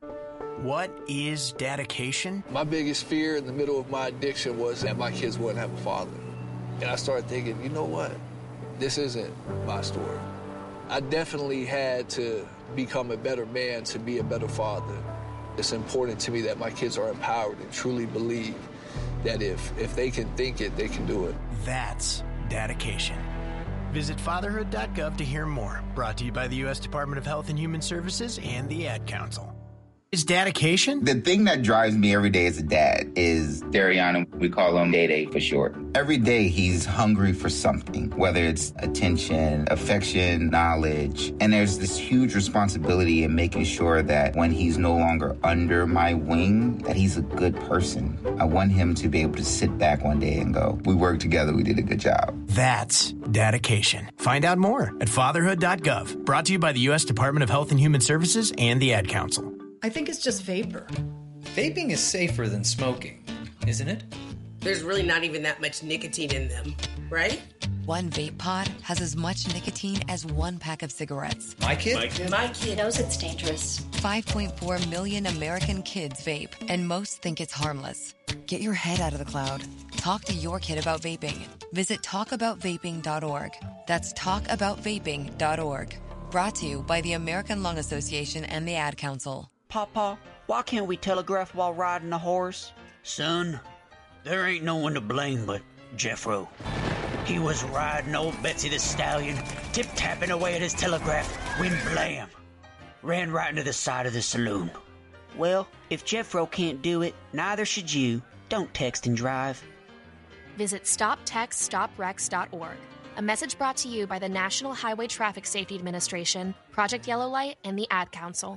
What is dedication? My biggest fear in the middle of my addiction was that my kids wouldn't have a father. And I started thinking, you know what? This isn't my story. I definitely had to become a better man to be a better father. It's important to me that my kids are empowered and truly believe that if, if they can think it, they can do it. That's dedication. Visit fatherhood dot gov to hear more. Brought to you by the U S Department of Health and Human Services and the Ad Council. Is dedication? The thing that drives me every day as a dad is Dariana. We call him Day Day for short. Every day he's hungry for something, whether it's attention, affection, knowledge. And there's this huge responsibility in making sure that when he's no longer under my wing, that he's a good person. I want him to be able to sit back one day and go, we worked together, we did a good job. That's dedication. Find out more at fatherhood dot gov. Brought to you by the U S Department of Health and Human Services and the Ad Council. I think it's just vapor. Vaping is safer than smoking, isn't it? There's really not even that much nicotine in them, right? One vape pod has as much nicotine as one pack of cigarettes. My kid? My kid, My kid knows it's dangerous. five point four million American kids vape, and most think it's harmless. Get your head out of the cloud. Talk to your kid about vaping. Visit talk about vaping dot org. That's talk about vaping dot org. Brought to you by the American Lung Association and the Ad Council. Papa, why can't we telegraph while riding a horse? Son, there ain't no one to blame but Jeffro. He was riding old Betsy the Stallion, tip-tapping away at his telegraph, when blam, ran right into the side of the saloon. Well, if Jeffro can't do it, neither should you. Don't text and drive. Visit stop text stop wrecks dot org. A message brought to you by the National Highway Traffic Safety Administration, Project Yellow Light, and the Ad Council.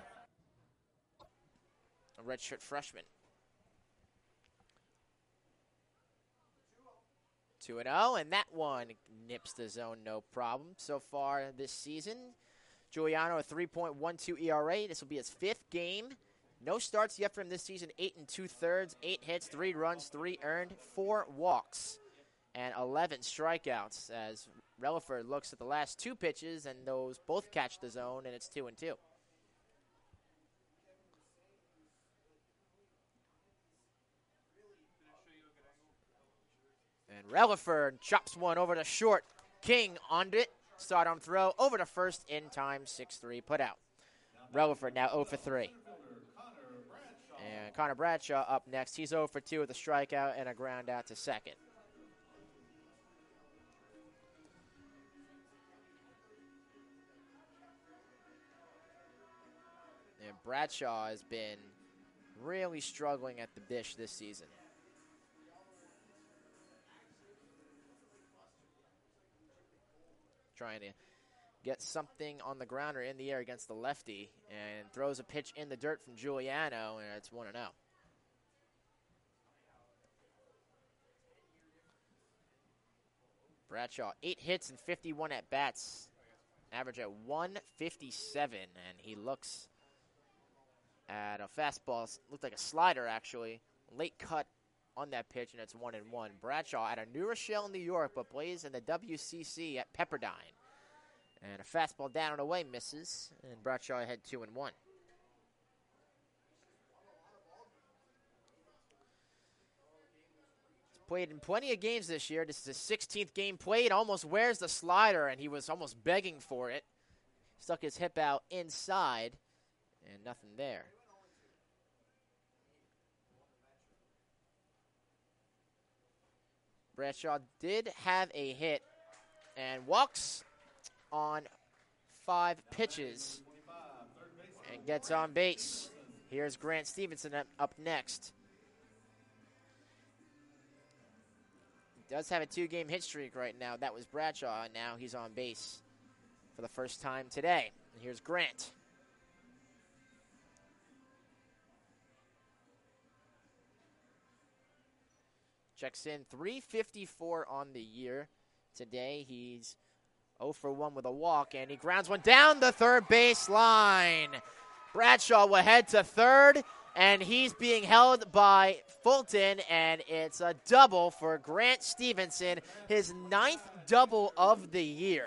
Redshirt freshman. two and oh, and that one nips the zone no problem so far this season. Giuliano, a three point one two E R A. This will be his fifth game. No starts yet for him this season. Eight and two-thirds, eight hits, three runs, three earned, four walks, and eleven strikeouts as Relaford looks at the last two pitches, and those both catch the zone, and it's two and two. And Relaford chops one over to short. King on it. Start arm throw over to first in time. six three put out. Relaford now oh for three. And Connor Bradshaw up next. He's oh for two with a strikeout and a ground out to second. And Bradshaw has been Really struggling at the dish this season. Trying to get something on the ground or in the air against the lefty, and throws a pitch in the dirt from Giuliano, and it's one and oh. Bradshaw, eight hits and fifty-one at-bats. Average at one fifty-seven, and he looks at a fastball, looked like a slider actually, late cut on that pitch, and it's one and one. Bradshaw out of New Rochelle, New York, but plays in the W C C at Pepperdine. And a fastball down and away misses, and Bradshaw had two and one. He's played in plenty of games this year. This is his sixteenth game played. Almost wears the slider, and he was almost begging for it. Stuck his hip out inside, and nothing there. Bradshaw did have a hit and walks on five pitches and gets on base. Here's Grant Stevenson up, up next. He does have a two-game hit streak right now. That was Bradshaw, and now he's on base for the first time today. And here's Grant. Checks in three fifty-four on the year. Today he's oh for one with a walk, and he grounds one down the third base line. Bradshaw will head to third, and he's being held by Fulton, and it's a double for Grant Stevenson, his ninth double of the year.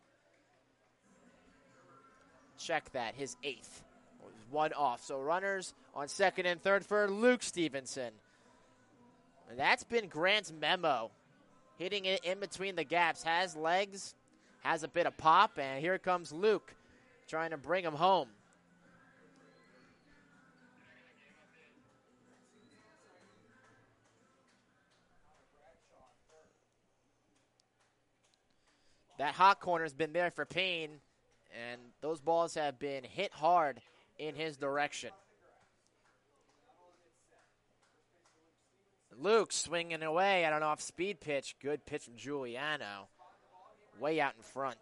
Check that, his eighth. One off, so runners on second and third for Luke Stevenson. And that's been Grant's memo. Hitting it in between the gaps. Has legs, has a bit of pop, and here comes Luke trying to bring him home. That hot corner's been there for Payne, and those balls have been hit hard in his direction. Luke swinging away at an off-speed pitch. Good pitch from Giuliano. Way out in front.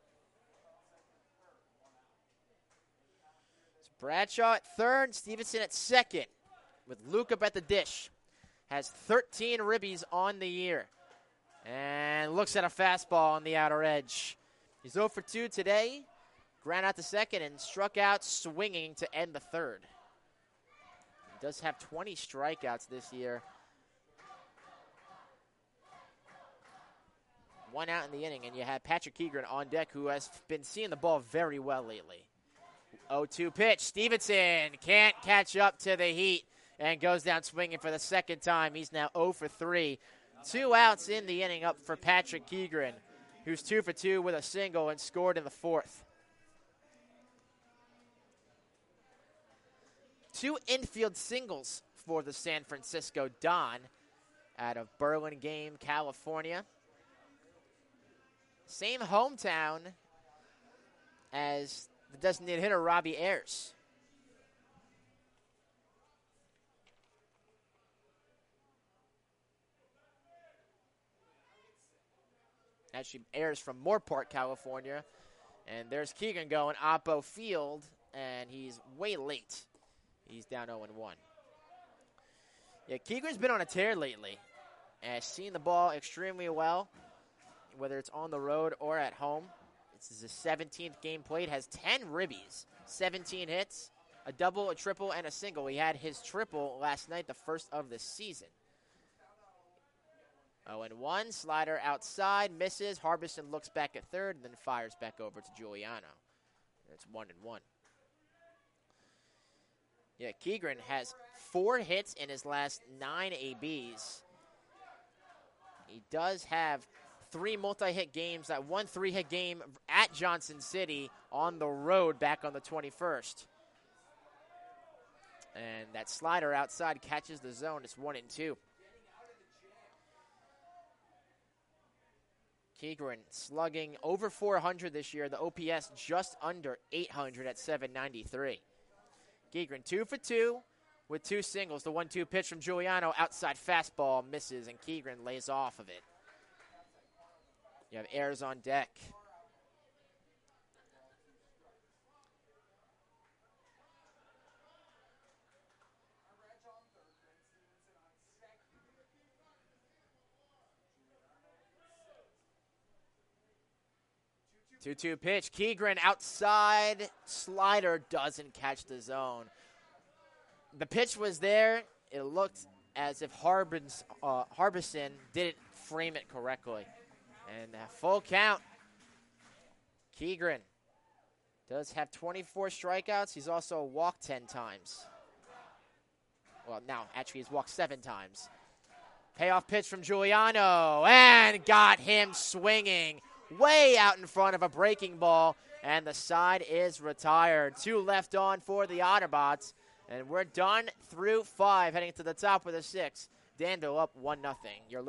It's Bradshaw at third, Stevenson at second. With Luke up at the dish. Has thirteen ribbies on the year. And looks at a fastball on the outer edge. He's oh for two today. Ground out to second and struck out swinging to end the third. He does have twenty strikeouts this year. One out in the inning, and you had Patrick Keegren on deck, who has been seeing the ball very well lately. oh two pitch. Stevenson can't catch up to the heat and goes down swinging for the second time. He's now oh for three. Two outs in the inning up for Patrick Keegren, who's two for two with a single and scored in the fourth. Two infield singles for the San Francisco Don out of Burlingame, California. Same hometown as the designated hitter, Robbie Ayers. Actually, Ayers from Moorpark, California. And there's Keegren going Oppo Field, and he's way late. He's down oh and one. Yeah, Keegren's been on a tear lately. And has seen the ball extremely well, whether it's on the road or at home. This is his seventeenth game played, has ten ribbies, seventeen hits, a double, a triple, and a single. He had his triple last night, the first of the season. oh and one, slider outside, misses. Harbison looks back at third and then fires back over to Giuliano. It's one and one. Yeah, Keegren has four hits in his last nine A Bs. He does have three multi-hit games, that one three-hit game at Johnson City on the road back on the twenty-first. And that slider outside catches the zone. It's one and two. Keegren slugging over four hundred this year. The O P S just under eight hundred at seven ninety-three. Keegren two for two with two singles. The one two pitch from Giuliano, outside fastball, misses, and Keegren lays off of it. You have Ayers on deck. two two pitch. Keegren outside. Slider doesn't catch the zone. The pitch was there. It looked as if Harbins, uh, Harbison didn't frame it correctly. And a full count. Keegren does have twenty-four strikeouts. He's also walked ten times. Well, now, actually, he's walked seven times. Payoff pitch from Giuliano. And got him swinging way out in front of a breaking ball, and the side is retired. Two left on for the Otterbots, and we're done through five, heading to the top of the sixth. Danville up one nothing. You're